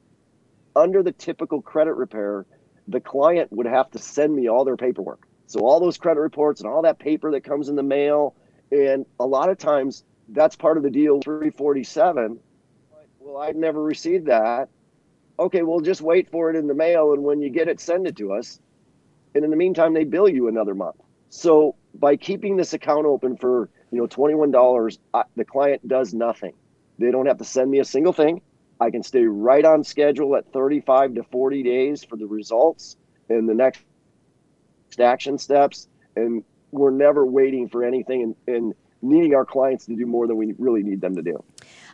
under the typical credit repair, the client would have to send me all their paperwork. So all those credit reports and all that paper that comes in the mail, and a lot of times that's part of the deal, 347. Well, I've never received that. Okay, well, just wait for it in the mail, and when you get it, send it to us. And in the meantime, they bill you another month. So by keeping this account open for $21, the client does nothing. They don't have to send me a single thing. I can stay right on schedule at 35 to 40 days for the results and the next action steps. And we're never waiting for anything and needing our clients to do more than we really need them to do.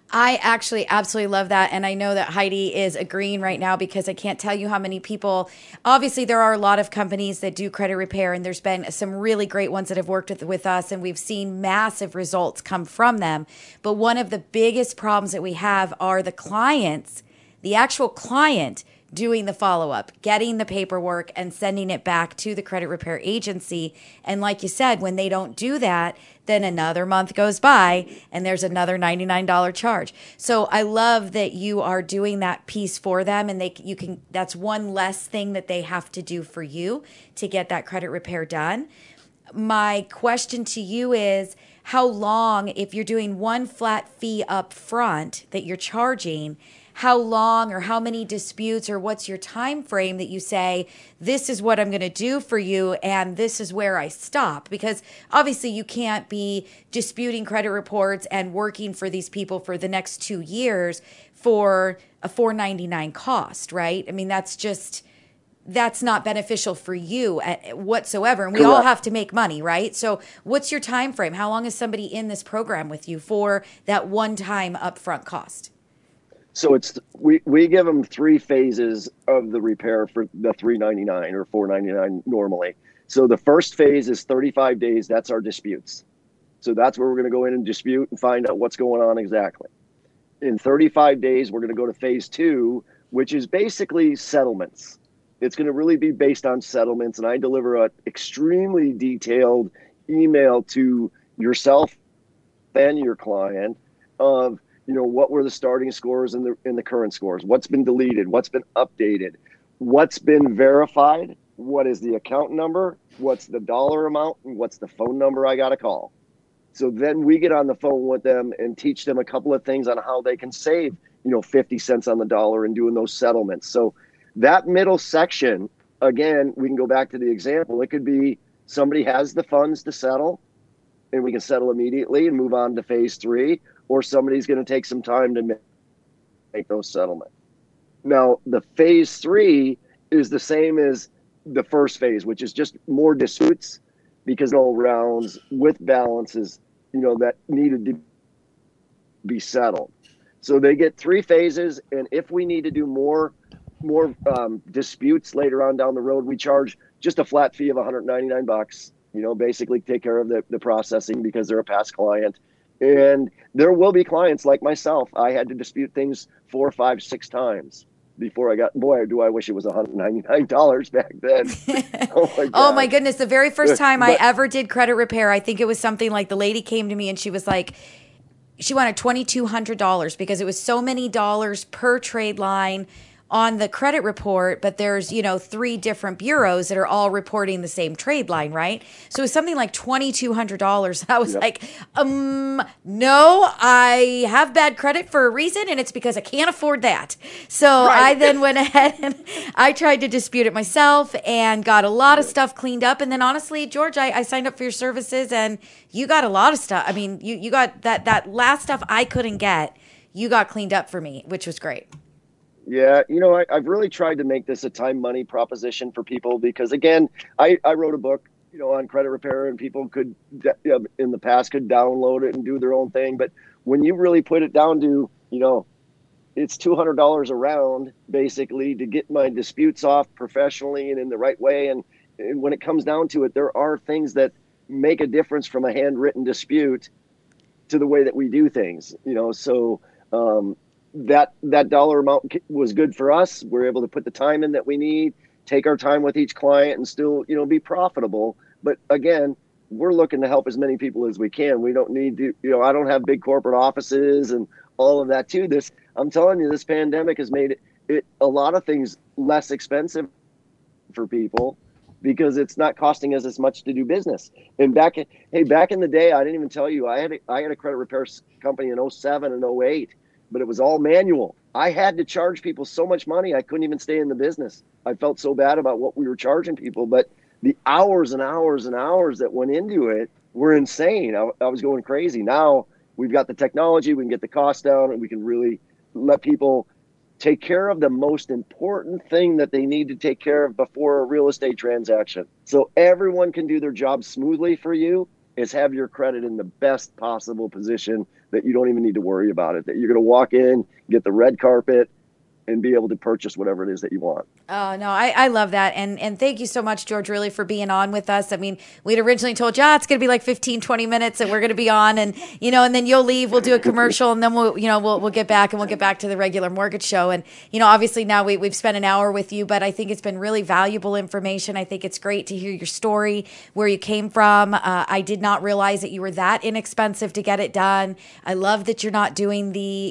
I actually absolutely love that. And I know that Heidi is agreeing right now, because I can't tell you how many people, obviously there are a lot of companies that do credit repair, and there's been some really great ones that have worked with us, and we've seen massive results come from them. But one of the biggest problems that we have are the clients, the actual client doing the follow-up, getting the paperwork and sending it back to the credit repair agency. And like you said, when they don't do that, then another month goes by and there's another $99 charge. So I love that you are doing that piece for them, and that's one less thing that they have to do for you to get that credit repair done. My question to you is, how long, if you're doing one flat fee up front that you're charging, how long or how many disputes, or what's your time frame that you say, this is what I'm going to do for you and this is where I stop? Because obviously you can't be disputing credit reports and working for these people for the next 2 years for a $4.99 cost, right? I mean, that's not beneficial for you whatsoever. And we all have to make money, right? So what's your time frame? How long is somebody in this program with you for that one-time upfront cost? So we give them 3 phases of the repair for the $3.99 or $4.99 normally. So the first phase is 35 days. That's our disputes. So that's where we're going to go in and dispute and find out what's going on exactly. In 35 days, we're going to go to phase 2, which is basically settlements. It's going to really be based on settlements, and I deliver an extremely detailed email to yourself and your client of what were the starting scores and the current scores, what's been deleted, what's been updated, what's been verified, what is the account number, what's the dollar amount, and what's the phone number I got to call. So then we get on the phone with them and teach them a couple of things on how they can save 50 cents on the dollar in doing those settlements. So that middle section, again, we can go back to the example. It could be somebody has the funds to settle and we can settle immediately and move on to phase 3, or somebody's going to take some time to make those settlements. Now, the phase 3 is the same as the first phase, which is just more disputes, because all rounds with balances, that needed to be settled. So they get 3 phases, and if we need to do more disputes later on down the road, we charge just a flat fee of $199. Basically take care of the processing because they're a past client. And there will be clients like myself. I had to dispute things 4, 5, 6 times before I got, boy, do I wish it was $199 back then. Oh my goodness. The very first time I ever did credit repair, I think it was something like the lady came to me and she was like, she wanted $2,200 because it was so many dollars per trade line on the credit report, but there's, 3 different bureaus that are all reporting the same trade line, right? So it was something like $2,200. I was like, no, I have bad credit for a reason, and it's because I can't afford that. So I then went ahead and I tried to dispute it myself and got a lot of stuff cleaned up. And then honestly, George, I signed up for your services and you got a lot of stuff. I mean, you got that last stuff I couldn't get, you got cleaned up for me, which was great. Yeah, I've really tried to make this a time money proposition for people because, again, I wrote a book on credit repair, and people could, in the past, could download it and do their own thing. But when you really put it down to, it's $200 a round, basically, to get my disputes off professionally and in the right way. And when it comes down to it, there are things that make a difference from a handwritten dispute to the way that we do things, so that dollar amount was good for us. We're able to put the time in that we need, take our time with each client, and still, be profitable. But again, we're looking to help as many people as we can. We don't need to, I don't have big corporate offices and all of that too. I'm telling you, this pandemic has made it a lot of things less expensive for people, because it's not costing us as much to do business. And back in the day, I didn't even tell you, I had a credit repair company in 2007 and 2008, but it was all manual. I had to charge people so much money, I couldn't even stay in the business. I felt so bad about what we were charging people, but the hours and hours and hours that went into it were insane. I was going crazy. Now we've got the technology, we can get the cost down, and we can really let people take care of the most important thing that they need to take care of before a real estate transaction. So everyone can do their job smoothly for you, is have your credit in the best possible position that you don't even need to worry about it, that you're going to walk in, get the red carpet, and be able to purchase whatever it is that you want. Oh, no, I love that. And thank you so much, George, really, for being on with us. I mean, we'd originally told you, it's going to be like 15, 20 minutes that we're going to be on. And, and then you'll leave, we'll do a commercial, and then we'll get back, and we'll get back to the regular mortgage show. And, obviously now we've spent an hour with you, but I think it's been really valuable information. I think it's great to hear your story, where you came from. I did not realize that you were that inexpensive to get it done. I love that you're not doing the,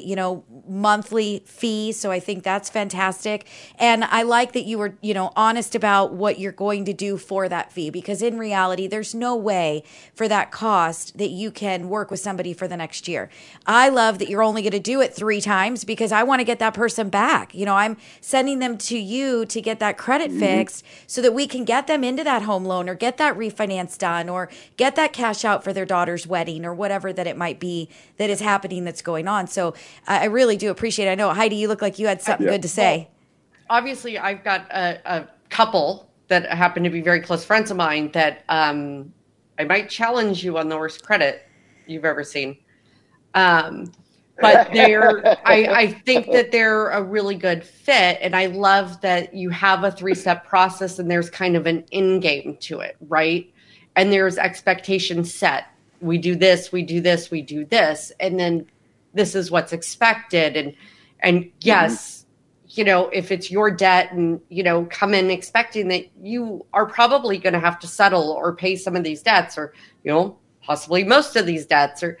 monthly fee. So I think that's fantastic. And I like that you were, honest about what you're going to do for that fee, because in reality, there's no way for that cost that you can work with somebody for the next year. I love that you're only going to do it 3 times, because I want to get that person back. I'm sending them to you to get that credit fixed, so that we can get them into that home loan, or get that refinance done, or get that cash out for their daughter's wedding, or whatever that it might be that is happening, that's going on. So I really do appreciate it. I know, Heidi, you look like you had something good to say. Obviously, I've got a couple that happen to be very close friends of mine that I might challenge you on the worst credit you've ever seen. But I think that they're a really good fit. And I love that you have a 3-step process, and there's kind of an end game to it, right? And there's expectations set. We do this, we do this, we do this. And then this is what's expected. And yes, if it's your debt, and, come in expecting that you are probably going to have to settle or pay some of these debts, or, possibly most of these debts, or,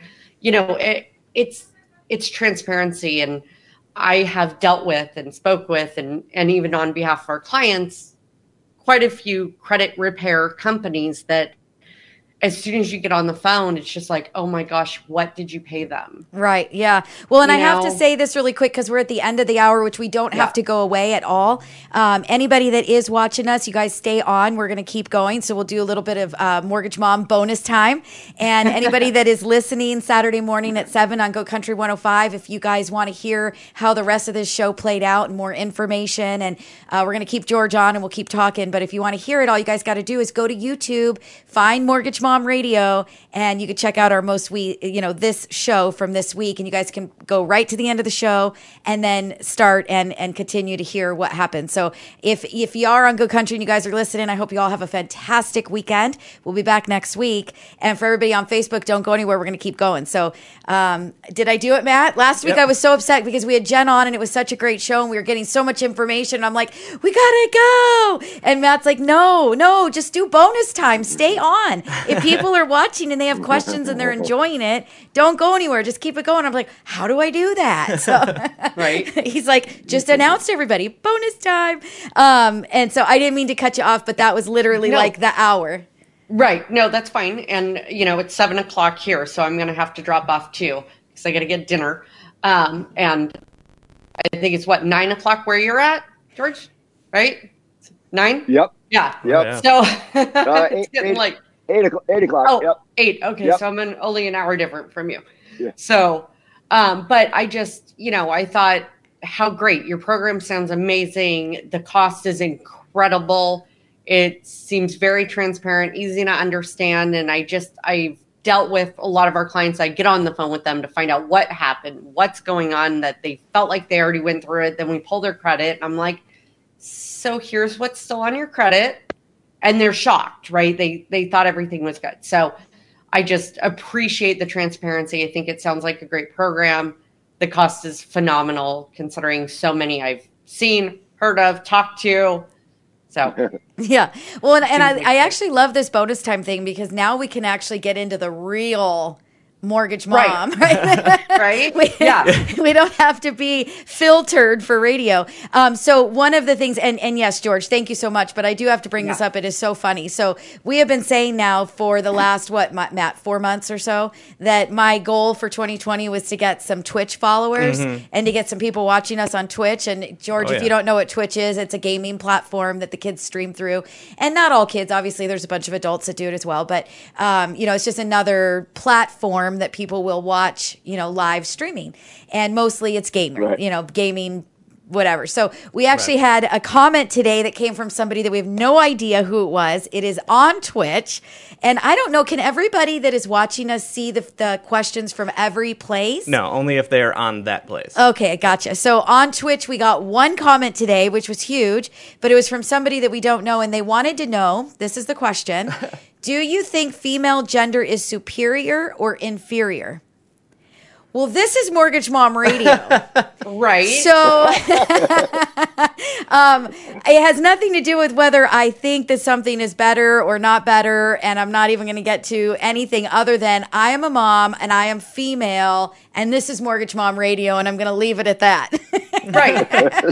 it's transparency. And I have dealt with and spoke with, and even on behalf of our clients, quite a few credit repair companies that, as soon as you get on the phone, it's just like, oh my gosh, what did you pay them? Right. Yeah. Well, and I have to say this really quick, because we're at the end of the hour, which we don't have to go away at all. Anybody that is watching us, you guys stay on. We're going to keep going. So we'll do a little bit of Mortgage Mom bonus time. And anybody that is listening Saturday morning at 7 on Go Country 105, if you guys want to hear how the rest of this show played out and more information, and we're going to keep George on, and we'll keep talking. But if you want to hear it, all you guys got to do is go to YouTube, find Mortgage Mom Radio, and you can check out our this show from this week, and you guys can go right to the end of the show and then start and continue to hear what happened. So if you are on Go Country and you guys are listening, I hope you all have a fantastic weekend. We'll be back next week. And for everybody on Facebook, don't go anywhere. We're going to keep going. So did I do it, Matt? Last week I was so upset because we had Jen on, and it was such a great show, and we were getting so much information. And I'm like, we got to go. And Matt's like, no, just do bonus time. Stay on. If people are watching and they have questions and they're enjoying it, don't go anywhere. Just keep it going. I'm like, how do I do that? So right. He's like, just announce to everybody, bonus time. And so I didn't mean to cut you off, but that was literally like the hour. Right. No, that's fine. And, it's 7:00 here, so I'm going to have to drop off too, because I got to get dinner. And I think it's 9:00 where you're at, George? Right? 9? Yep. Yeah. Yep. So it's getting like 8 o'clock. Oh, yep. 8. Okay. Yep. So I'm only an hour different from you. Yeah. So, but I just, I thought, how great. Your program sounds amazing. The cost is incredible. It seems very transparent, easy to understand. And I've dealt with a lot of our clients. I get on the phone with them to find out what happened, what's going on, that they felt like they already went through it. Then we pull their credit. And I'm like, so here's what's still on your credit. And they're shocked, right? They thought everything was good. So I just appreciate the transparency. I think it sounds like a great program. The cost is phenomenal considering so many I've seen, heard of, talked to. So yeah. Well, and I actually love this bonus time thing because now we can actually get into the real mortgage mom, right? Right? We don't have to be filtered for radio. So one of the things, and yes, George, thank you so much, but I do have to bring this up. It is so funny. So we have been saying now for the last, Matt, 4 months or so, that my goal for 2020 was to get some Twitch followers and to get some people watching us on Twitch. And George, if you don't know what Twitch is, it's a gaming platform that the kids stream through. And not all kids, obviously, there's a bunch of adults that do it as well. But, it's just another platform that people will watch, live streaming, and mostly it's gamer, gaming, whatever. So we actually had a comment today that came from somebody that we have no idea who it was. It is on Twitch, and I don't know, can everybody that is watching us see the questions from every place? No, only if they're on that place. Okay, gotcha. So on Twitch, we got one comment today, which was huge, but it was from somebody that we don't know, and they wanted to know, this is the question, do you think female gender is superior or inferior? Well, this is Mortgage Mom Radio. Right. So it has nothing to do with whether I think that something is better or not better. And I'm not even going to get to anything other than I am a mom and I am female. And this is Mortgage Mom Radio. And I'm going to leave it at that. Right.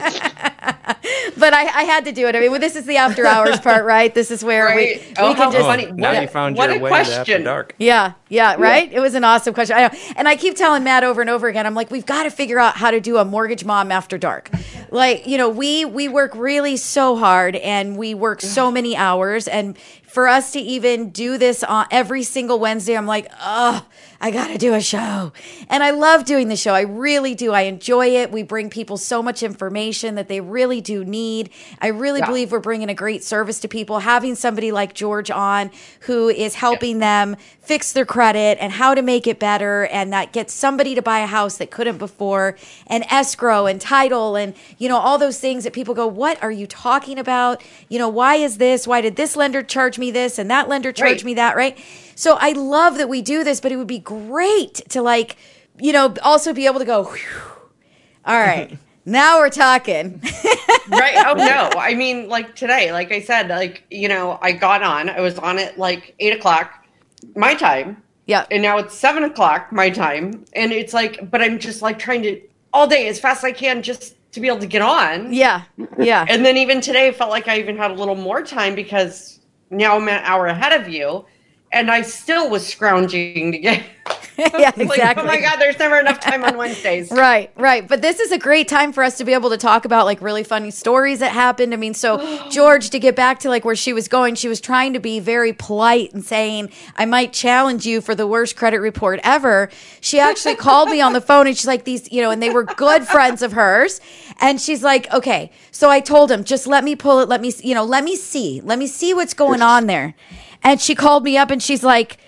But I had to do it. I mean, this is the after hours part, right? This is where we can just. Funny. Now you found your way to After Dark. Yeah, right? It was an awesome question. I know. And I keep telling Matt over and over again, I'm like, we've got to figure out how to do a Mortgage Mom After Dark. Like, we work really so hard and we work so many hours. And for us to even do this on every single Wednesday, I'm like, I got to do a show. And I love doing the show. I really do. I enjoy it. We bring people so much information that they really do need. I really believe we're bringing a great service to people. Having somebody like George on who is helping them fix their credit and how to make it better, and that gets somebody to buy a house that couldn't before, and escrow and title and, all those things that people go, what are you talking about? Why is this? Why did this lender charge me this and that lender charge me that, right? So I love that we do this, but it would be great to also be able to go, whew, all right, now we're talking. Right. Oh, no. I mean, like today, like I said, I got on, I was on at 8:00 my time. Yeah. And now it's 7:00 my time. And it's but I'm just trying to all day as fast as I can just to be able to get on. Yeah. Yeah. And then even today, I felt like I even had a little more time because now I'm an hour ahead of you. And I still was scrounging to get. Yeah, exactly. Oh my God, there's never enough time on Wednesdays. Right. But this is a great time for us to be able to talk about really funny stories that happened. I mean, so George, to get back to where she was going, she was trying to be very polite and saying, I might challenge you for the worst credit report ever. She actually called me on the phone and she's like, these, and they were good friends of hers. And she's like, okay. So I told him, just let me pull it. Let me see what's going on there. And she called me up and she's like,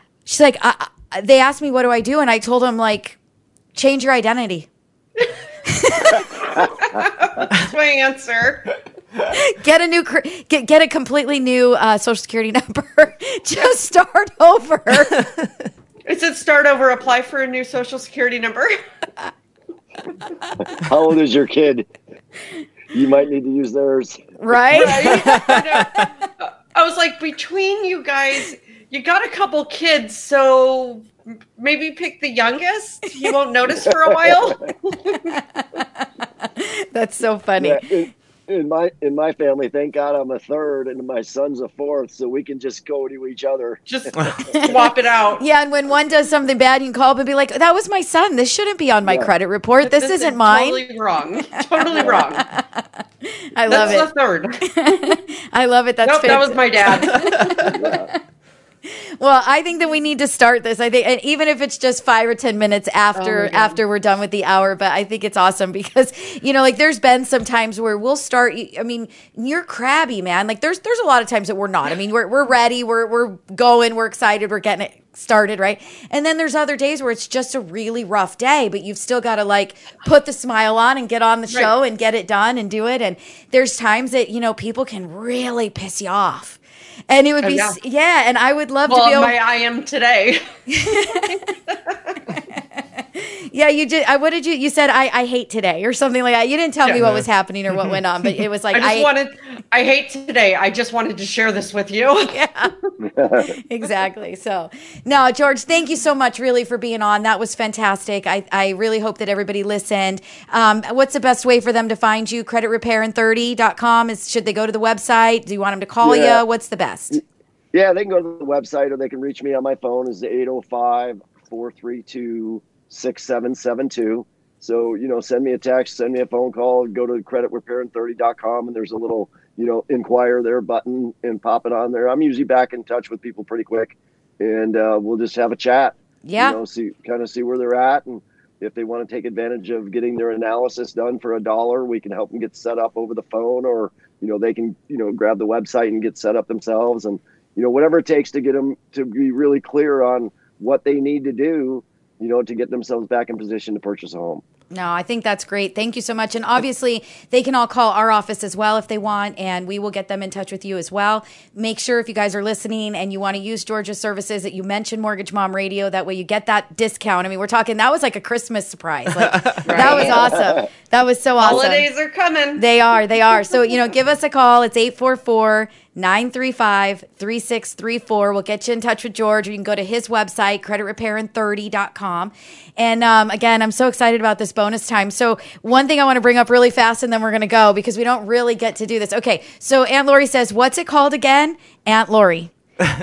they asked me, what do I do? And I told them, change your identity. That's my answer. Get a completely new social security number. Just start over. It said start over, apply for a new social security number. How old is your kid? You might need to use theirs. Right? I was like, between you guys, you got a couple kids, so maybe pick the youngest. He won't notice for a while. That's so funny. Yeah, in my family, thank God I'm a third and my son's a fourth, so we can just go to each other. Just swap it out. Yeah, and when one does something bad, you can call up and be like, that was my son. This shouldn't be on my credit report. This isn't mine. Totally wrong. Totally wrong. I love it. That's the third. I love it. That's that was my dad. Yeah. Well, I think that we need to start this. I think, and even if it's just 5 or 10 minutes after we're done with the hour, but I think it's awesome because, like there's been some times where we'll start. I mean, you're crabby, man. Like there's a lot of times that we're not. I mean, we're ready. We're going. We're excited. We're getting it started, right? And then there's other days where it's just a really rough day, but you've still got to like put the smile on and get on the show and get it done and do it. And there's times that, people can really piss you off. And it would be, and I would love to be able. I am today. Yeah, you did. What did you said? I hate today or something like that. You didn't tell me what was happening or what went on, but it was like I hate today. I just wanted to share this with you. Yeah, exactly. So, no, George, thank you so much, really, for being on. That was fantastic. I really hope that everybody listened. What's the best way for them to find you? CreditRepairIn30.com. Should they go to the website? Do you want them to call you? What's the best? Yeah, they can go to the website or they can reach me on my phone. It's 805-432-6772. So, send me a text, send me a phone call, go to CreditRepairIn30.com, and there's a little, inquire there button and pop it on there. I'm usually back in touch with people pretty quick, and we'll just have a chat. Yeah. See where they're at, and if they want to take advantage of getting their analysis done for $1, we can help them get set up over the phone, or, they can, grab the website and get set up themselves, and, whatever it takes to get them to be really clear on what they need to do, to get themselves back in position to purchase a home. No, I think that's great. Thank you so much. And obviously, they can all call our office as well if they want, and we will get them in touch with you as well. Make sure if you guys are listening and you want to use Georgia's services that you mention Mortgage Mom Radio. That way you get that discount. I mean, we're talking, that was like a Christmas surprise. Like, That was awesome. That was so awesome. Holidays are coming. They are. So, give us a call. It's 844-935-3634. We'll get you in touch with George, or you can go to his website, CreditRepairIn30.com. And again, I'm so excited about this bonus time. So one thing I want to bring up really fast, and then we're going to go because we don't really get to do this. Okay, so Aunt Lori says, what's it called again? Aunt Lori.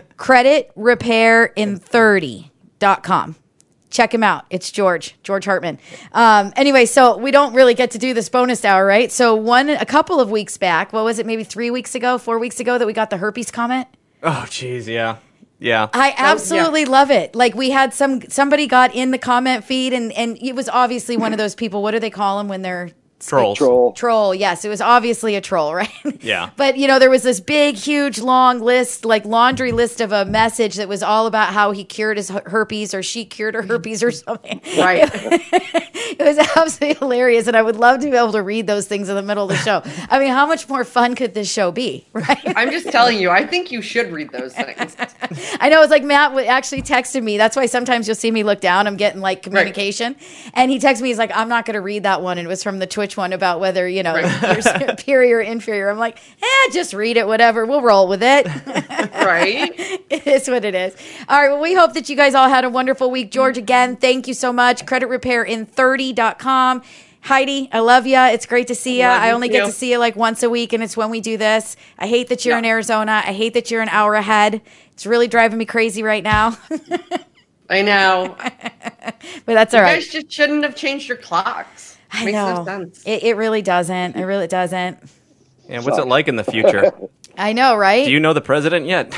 CreditRepairIn30.com. Check him out. It's George Hartman. Anyway, so we don't really get to do this bonus hour, right? So a couple of weeks back, what was it, maybe 4 weeks ago that we got the herpes comment? Oh, geez, yeah. Yeah. I absolutely love it. Like we had somebody got in the comment feed and it was obviously one of those people, what do they call them when they're Trolls. Troll. Yes, it was obviously a troll, right? Yeah. But, there was this big, huge, long list, like laundry list of a message that was all about how he cured his herpes or she cured her herpes or something. Right. It was absolutely hilarious. And I would love to be able to read those things in the middle of the show. I mean, how much more fun could this show be, right? I'm just telling you, I think you should read those things. I know. It's like Matt actually texted me. That's why sometimes you'll see me look down. I'm getting like communication. Right. And he texted me. He's like, I'm not going to read that one. And it was from the Twitch one about whether, you're superior or inferior. I'm like, just read it, whatever. We'll roll with it. Right. It is what it is. All right. Well, we hope that you guys all had a wonderful week. George, again, thank you so much. CreditRepairIn30.com. Heidi, I love you. It's great to see you. I only get to see you like once a week, and it's when we do this. I hate that you're in Arizona. I hate that you're an hour ahead. It's really driving me crazy right now. I know. But that's all right. You guys just shouldn't have changed your clocks. I Makes know. no sense. It really doesn't. It really doesn't. Yeah, what's it like in the future? I know, right? Do you know the president yet?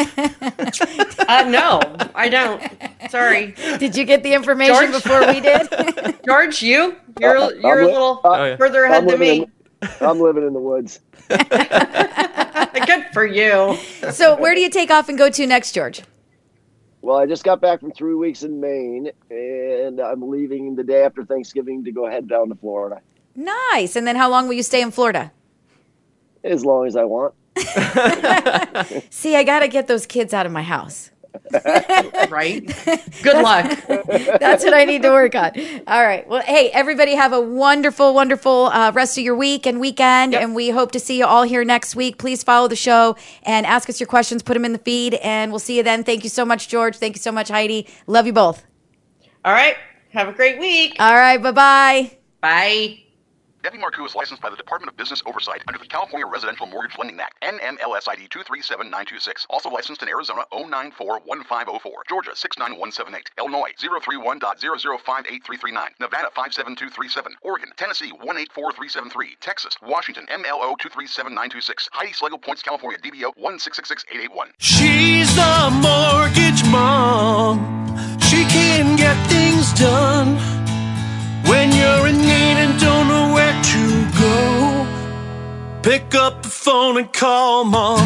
No, I don't. Sorry. Did you get the information before we did? George, you're a little further ahead than me. I'm living in the woods. Good for you. So where do you take off and go to next, George? Well, I just got back from 3 weeks in Maine, and I'm leaving the day after Thanksgiving to go head down to Florida. Nice. And then how long will you stay in Florida? As long as I want. See, I got to get those kids out of my house. Right? Good luck. That's what I need to work on. All right. Well, hey, everybody have a wonderful, wonderful rest of your week and weekend. Yep. And we hope to see you all here next week. Please follow the show and ask us your questions. Put them in the feed, and we'll see you then. Thank you so much, George. Thank you so much, Heidi. Love you both. All right. Have a great week. All right. Bye-bye. Bye. Debbie Marcoux is licensed by the Department of Business Oversight under the California Residential Mortgage Lending Act, NMLS ID 237926. Also licensed in Arizona 0941504, Georgia 69178, Illinois 031.0058339, Nevada 57237, Oregon, Tennessee 184373, Texas, Washington MLO 237926, Heidi Schlegel Points, California DBO 1666881. She's the mortgage mom. She can get things done when you're in need and don't know where to go. Pick up the phone and call mom.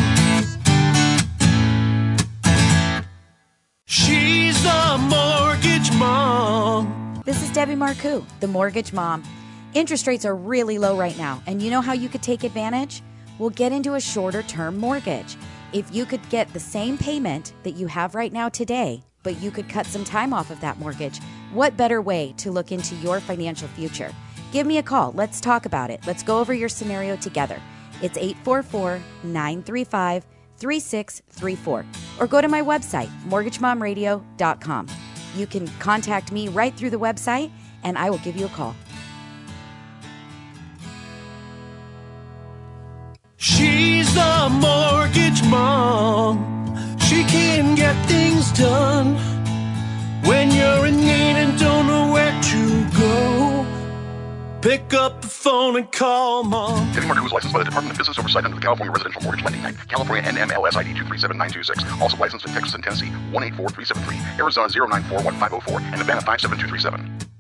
She's the mortgage mom. This is Debbie Marcoux, the mortgage mom. Interest rates are really low right now, and you know how you could take advantage? Well, get into a shorter term mortgage. If you could get the same payment that you have right now today, but you could cut some time off of that mortgage, what better way to look into your financial future? Give me a call. Let's talk about it. Let's go over your scenario together. It's 844-935-3634. Or go to my website, mortgagemomradio.com. You can contact me right through the website, and I will give you a call. She's the mortgage mom. She can get things done when you're in need and don't know where to go. Pick up the phone and call mom. Debbie Marcoux is licensed by the Department of Business Oversight under the California Residential Mortgage Lending Act, California NMLS ID 237926. Also licensed in Texas and Tennessee 184373, Arizona 0941504, and Nevada 57237.